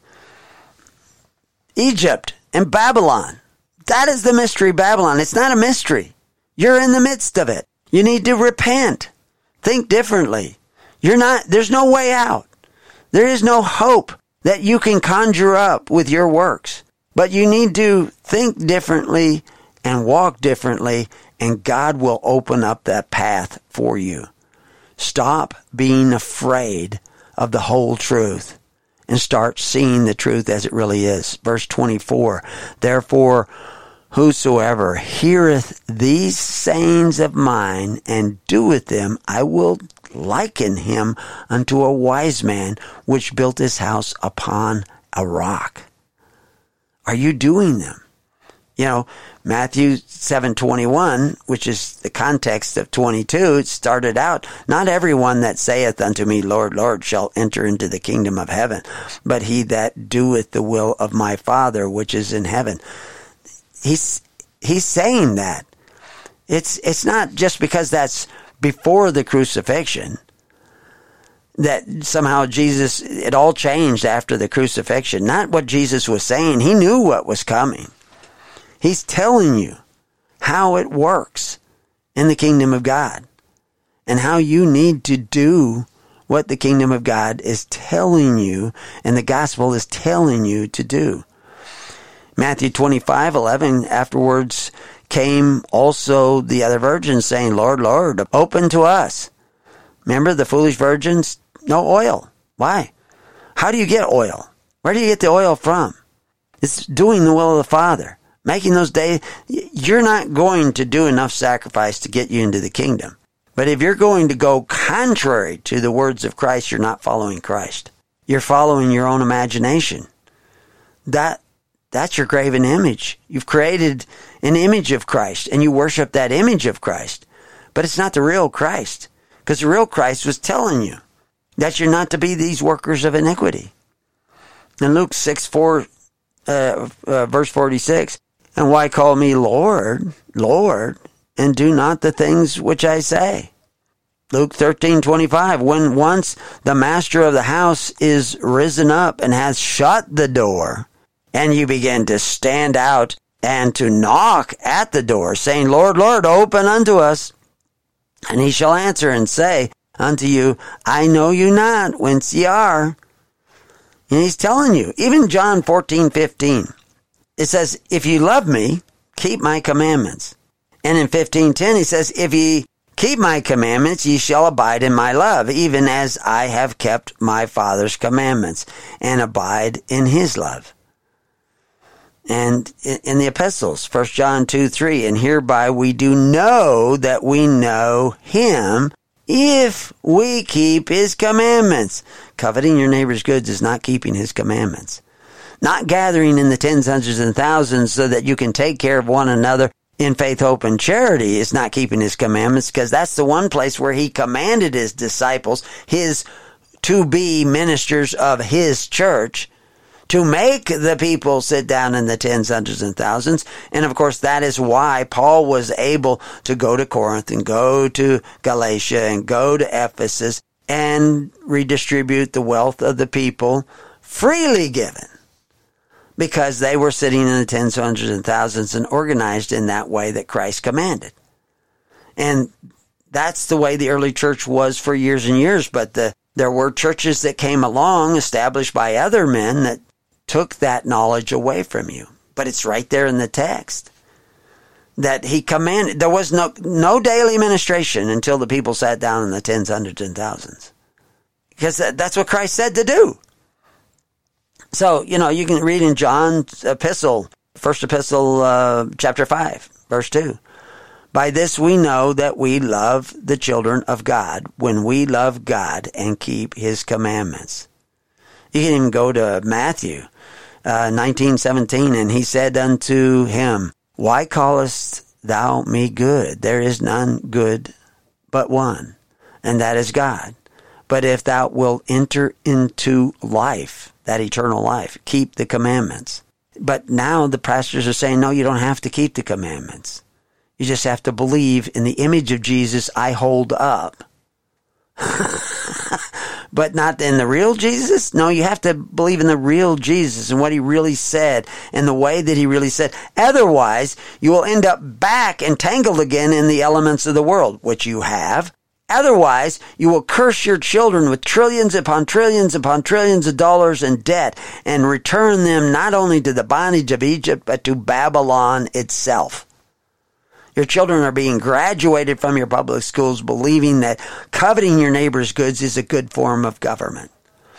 Egypt and Babylon. That is the mystery Babylon. It's not a mystery. You're in the midst of it. You need to repent. Think differently. There's no way out. There is no hope that you can conjure up with your works. But you need to think differently and walk differently, and God will open up that path for you. Stop being afraid of the whole truth and start seeing the truth as it really is. Verse 24, therefore, whosoever heareth these sayings of mine and doeth them, I will liken him unto a wise man which built his house upon a rock. Are you doing them? Matthew 7:21, which is the context of 22, it started out, not everyone that saith unto me, Lord, Lord, shall enter into the kingdom of heaven, but he that doeth the will of my Father which is in heaven. He's saying that. It's not just because that's before the crucifixion that somehow it all changed after the crucifixion. Not what Jesus was saying. He knew what was coming. He's telling you how it works in the kingdom of God and how you need to do what the kingdom of God is telling you and the gospel is telling you to do. Matthew 25:11, afterwards came also the other virgins saying, Lord, Lord, open to us. Remember the foolish virgins? No oil. Why? How do you get oil? Where do you get the oil from? It's doing the will of the Father. Making those days, you're not going to do enough sacrifice to get you into the kingdom. But if you're going to go contrary to the words of Christ, you're not following Christ. You're following your own imagination. That's your graven image. You've created an image of Christ, and you worship that image of Christ. But it's not the real Christ, because the real Christ was telling you, that you're not to be these workers of iniquity. In Luke 6:4, verse 46, and why call me Lord, Lord, and do not the things which I say? Luke 13:25, when once the master of the house is risen up and has shut the door, and you begin to stand out and to knock at the door, saying, Lord, Lord, open unto us. And he shall answer and say unto you, I know you not, whence ye are. And he's telling you, even John 14:15, it says, if you love me, keep my commandments. And in 15:10, he says, if ye keep my commandments, ye shall abide in my love, even as I have kept my Father's commandments, and abide in his love. And in the epistles, 1 John 2:3, and hereby we do know that we know him, if we keep his commandments. Coveting your neighbor's goods is not keeping his commandments. Not gathering in the tens, hundreds, and thousands so that you can take care of one another in faith, hope, and charity is not keeping his commandments, because that's the one place where he commanded his disciples, his to-be ministers of his church, to make the people sit down in the tens, hundreds, and thousands. And of course, that is why Paul was able to go to Corinth and go to Galatia and go to Ephesus and redistribute the wealth of the people freely given, because they were sitting in the tens, hundreds, and thousands and organized in that way that Christ commanded. And that's the way the early church was for years and years. But there were churches that came along, established by other men, that took that knowledge away from you. But it's right there in the text that he commanded. There was no daily ministration until the people sat down in the tens, hundreds, and thousands, because that's what Christ said to do. So, you can read in John's epistle, first epistle, chapter 5, verse 2. By this we know that we love the children of God, when we love God and keep his commandments. You can even go to Matthew 19:17, and he said unto him, why callest thou me good? There is none good but one, and that is God. But if thou wilt enter into life, that eternal life, keep the commandments. But now the pastors are saying, no, you don't have to keep the commandments. You just have to believe in the image of Jesus I hold up. But not in the real Jesus? No, you have to believe in the real Jesus and what he really said and the way that he really said. Otherwise, you will end up back entangled again in the elements of the world, which you have. Otherwise, you will curse your children with trillions upon trillions upon trillions of dollars in debt and return them not only to the bondage of Egypt, but to Babylon itself. Your children are being graduated from your public schools believing that coveting your neighbor's goods is a good form of government.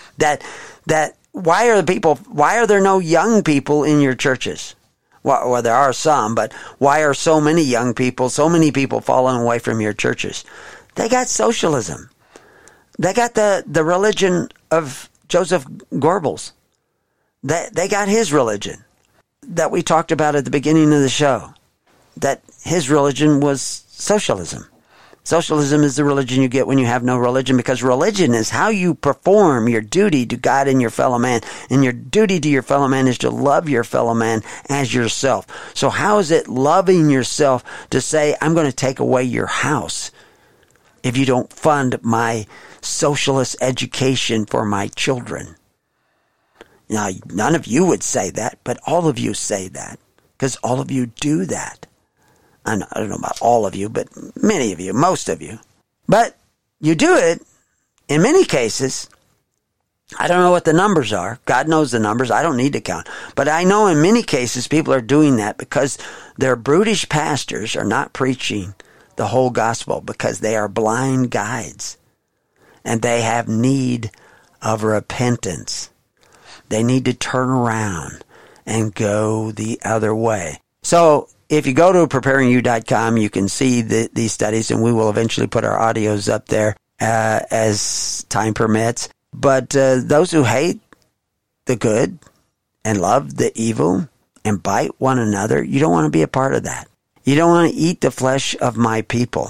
Why are there no young people in your churches? Well, there are some, but why are so many many people falling away from your churches? They got socialism. They got the religion of Joseph Goebbels. They got his religion that we talked about at the beginning of the show. That his religion was socialism. Socialism is the religion you get when you have no religion, because religion is how you perform your duty to God and your fellow man. And your duty to your fellow man is to love your fellow man as yourself. So how is it loving yourself to say, I'm going to take away your house if you don't fund my socialist education for my children? Now, none of you would say that, but all of you say that, because all of you do that. I don't know about all of you, but many of you, most of you. But you do it in many cases. I don't know what the numbers are. God knows the numbers. I don't need to count. But I know in many cases people are doing that because their brutish pastors are not preaching the whole gospel, because they are blind guides and they have need of repentance. They need to turn around and go the other way. So if you go to preparingyou.com, you can see these studies, and we will eventually put our audios up there as time permits. But those who hate the good and love the evil and bite one another, you don't want to be a part of that. You don't want to eat the flesh of my people.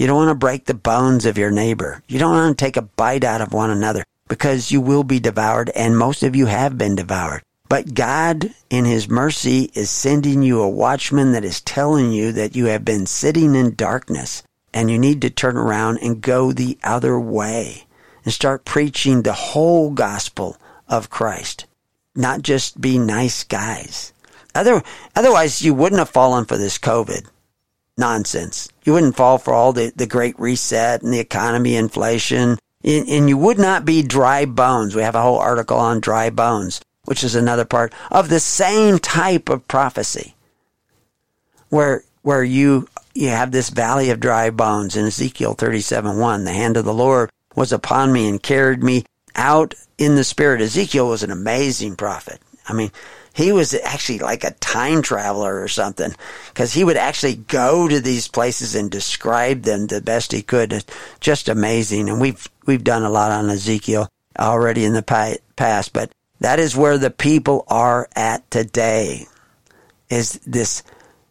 You don't want to break the bones of your neighbor. You don't want to take a bite out of one another, because you will be devoured, and most of you have been devoured. But God, in His mercy, is sending you a watchman that is telling you that you have been sitting in darkness, and you need to turn around and go the other way and start preaching the whole gospel of Christ, not just be nice guys. Otherwise, you wouldn't have fallen for this COVID nonsense. You wouldn't fall for all the great reset and the economy, inflation, and you would not be dry bones. We have a whole article on dry bones, which is another part of the same type of prophecy, where you have this valley of dry bones in Ezekiel 37:1. The hand of the Lord was upon me and carried me out in the spirit. Ezekiel was an amazing prophet. I mean, he was actually like a time traveler or something, because he would actually go to these places and describe them the best he could. It's just amazing. And we've done a lot on Ezekiel already in the past, but that is where the people are at today, is this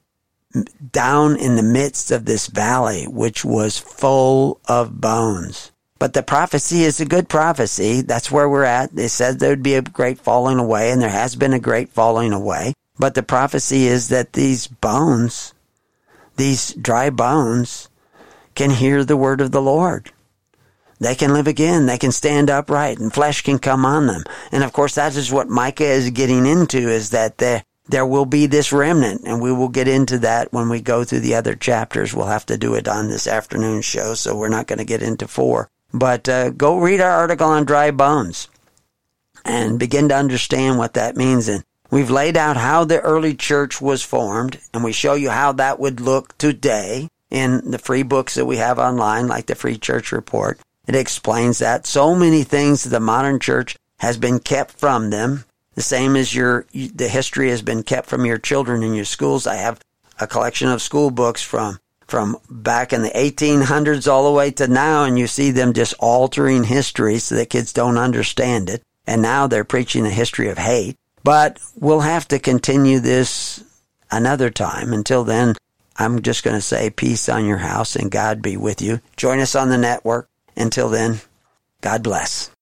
down in the midst of this valley, which was full of bones. But the prophecy is a good prophecy. That's where we're at. They said there would be a great falling away, and there has been a great falling away. But the prophecy is that these bones, these dry bones, can hear the word of the Lord. They can live again. They can stand upright, and flesh can come on them. And of course, that is what Micah is getting into, is that there will be this remnant, and we will get into that when we go through the other chapters. We'll have to do it on this afternoon show, so we're not going to get into 4. But go read our article on dry bones and begin to understand what that means. And we've laid out how the early church was formed, and we show you how that would look today in the free books that we have online, like the Free Church Report. It explains that. So many things that the modern church has been kept from them, the same as the history has been kept from your children in your schools. I have a collection of school books from back in the 1800s all the way to now, and you see them just altering history so that kids don't understand it. And now they're preaching a history of hate. But we'll have to continue this another time. Until then, I'm just going to say peace on your house and God be with you. Join us on the network. Until then, God bless.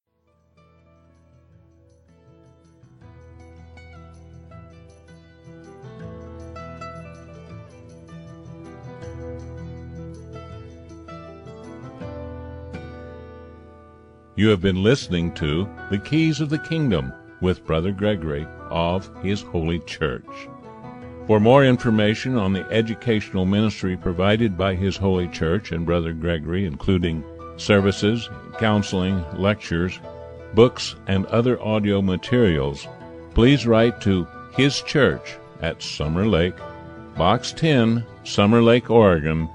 You have been listening to The Keys of the Kingdom with Brother Gregory of His Holy Church. For more information on the educational ministry provided by His Holy Church and Brother Gregory, including services, counseling, lectures, books, and other audio materials, please write to His Church at Summer Lake, Box 10, Summer Lake, Oregon,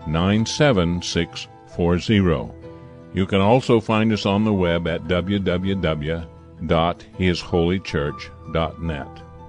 97640. You can also find us on the web at www.hisholychurch.net.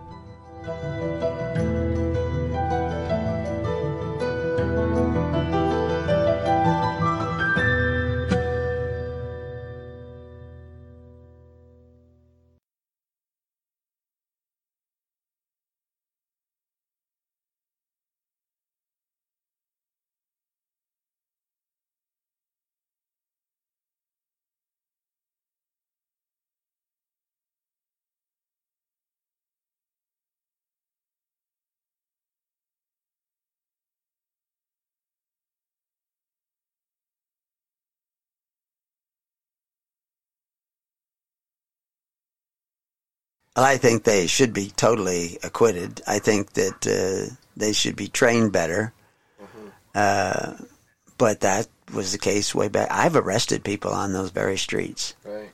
I think they should be totally acquitted. I think that they should be trained better. Mm-hmm. But that was the case way back. I've arrested people on those very streets. Right.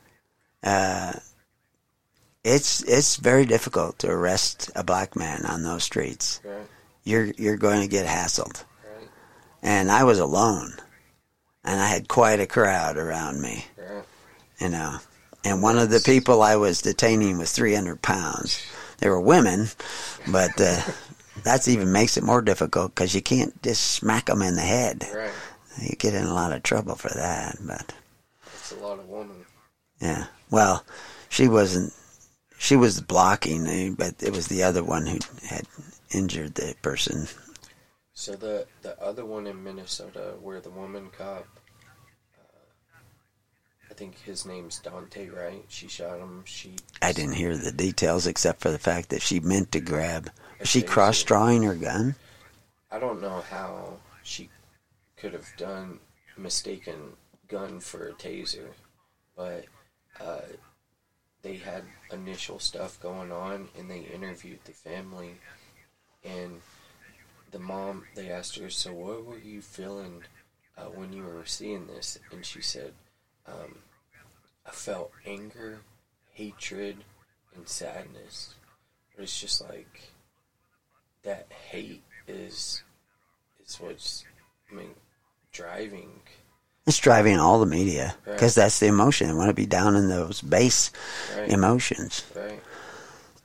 It's very difficult to arrest a black man on those streets. Right. You're going to get hassled. Right. And I was alone, and I had quite a crowd around me. Right. You know. And one of the people I was detaining was 300 pounds. They were women, but that even makes it more difficult because you can't just smack them in the head. Right. You get in a lot of trouble for that. But that's a lot of women. Yeah. Well, she wasn't. She was blocking, but it was the other one who had injured the person. So the other one in Minnesota where the woman cop, I think his name's Dante, right? She shot him. I didn't hear the details except for the fact that she meant to grab. Was she taser. cross-drawing her gun? I don't know how she could have mistaken gun for a taser, but they had initial stuff going on, and they interviewed the family, and the mom, they asked her, so what were you feeling when you were seeing this? And she said, I felt anger, hatred, and sadness. But it's just like, that hate is what's, driving. It's driving all the media, because Right. that's the emotion. They want to be down in those base Right. emotions. Right.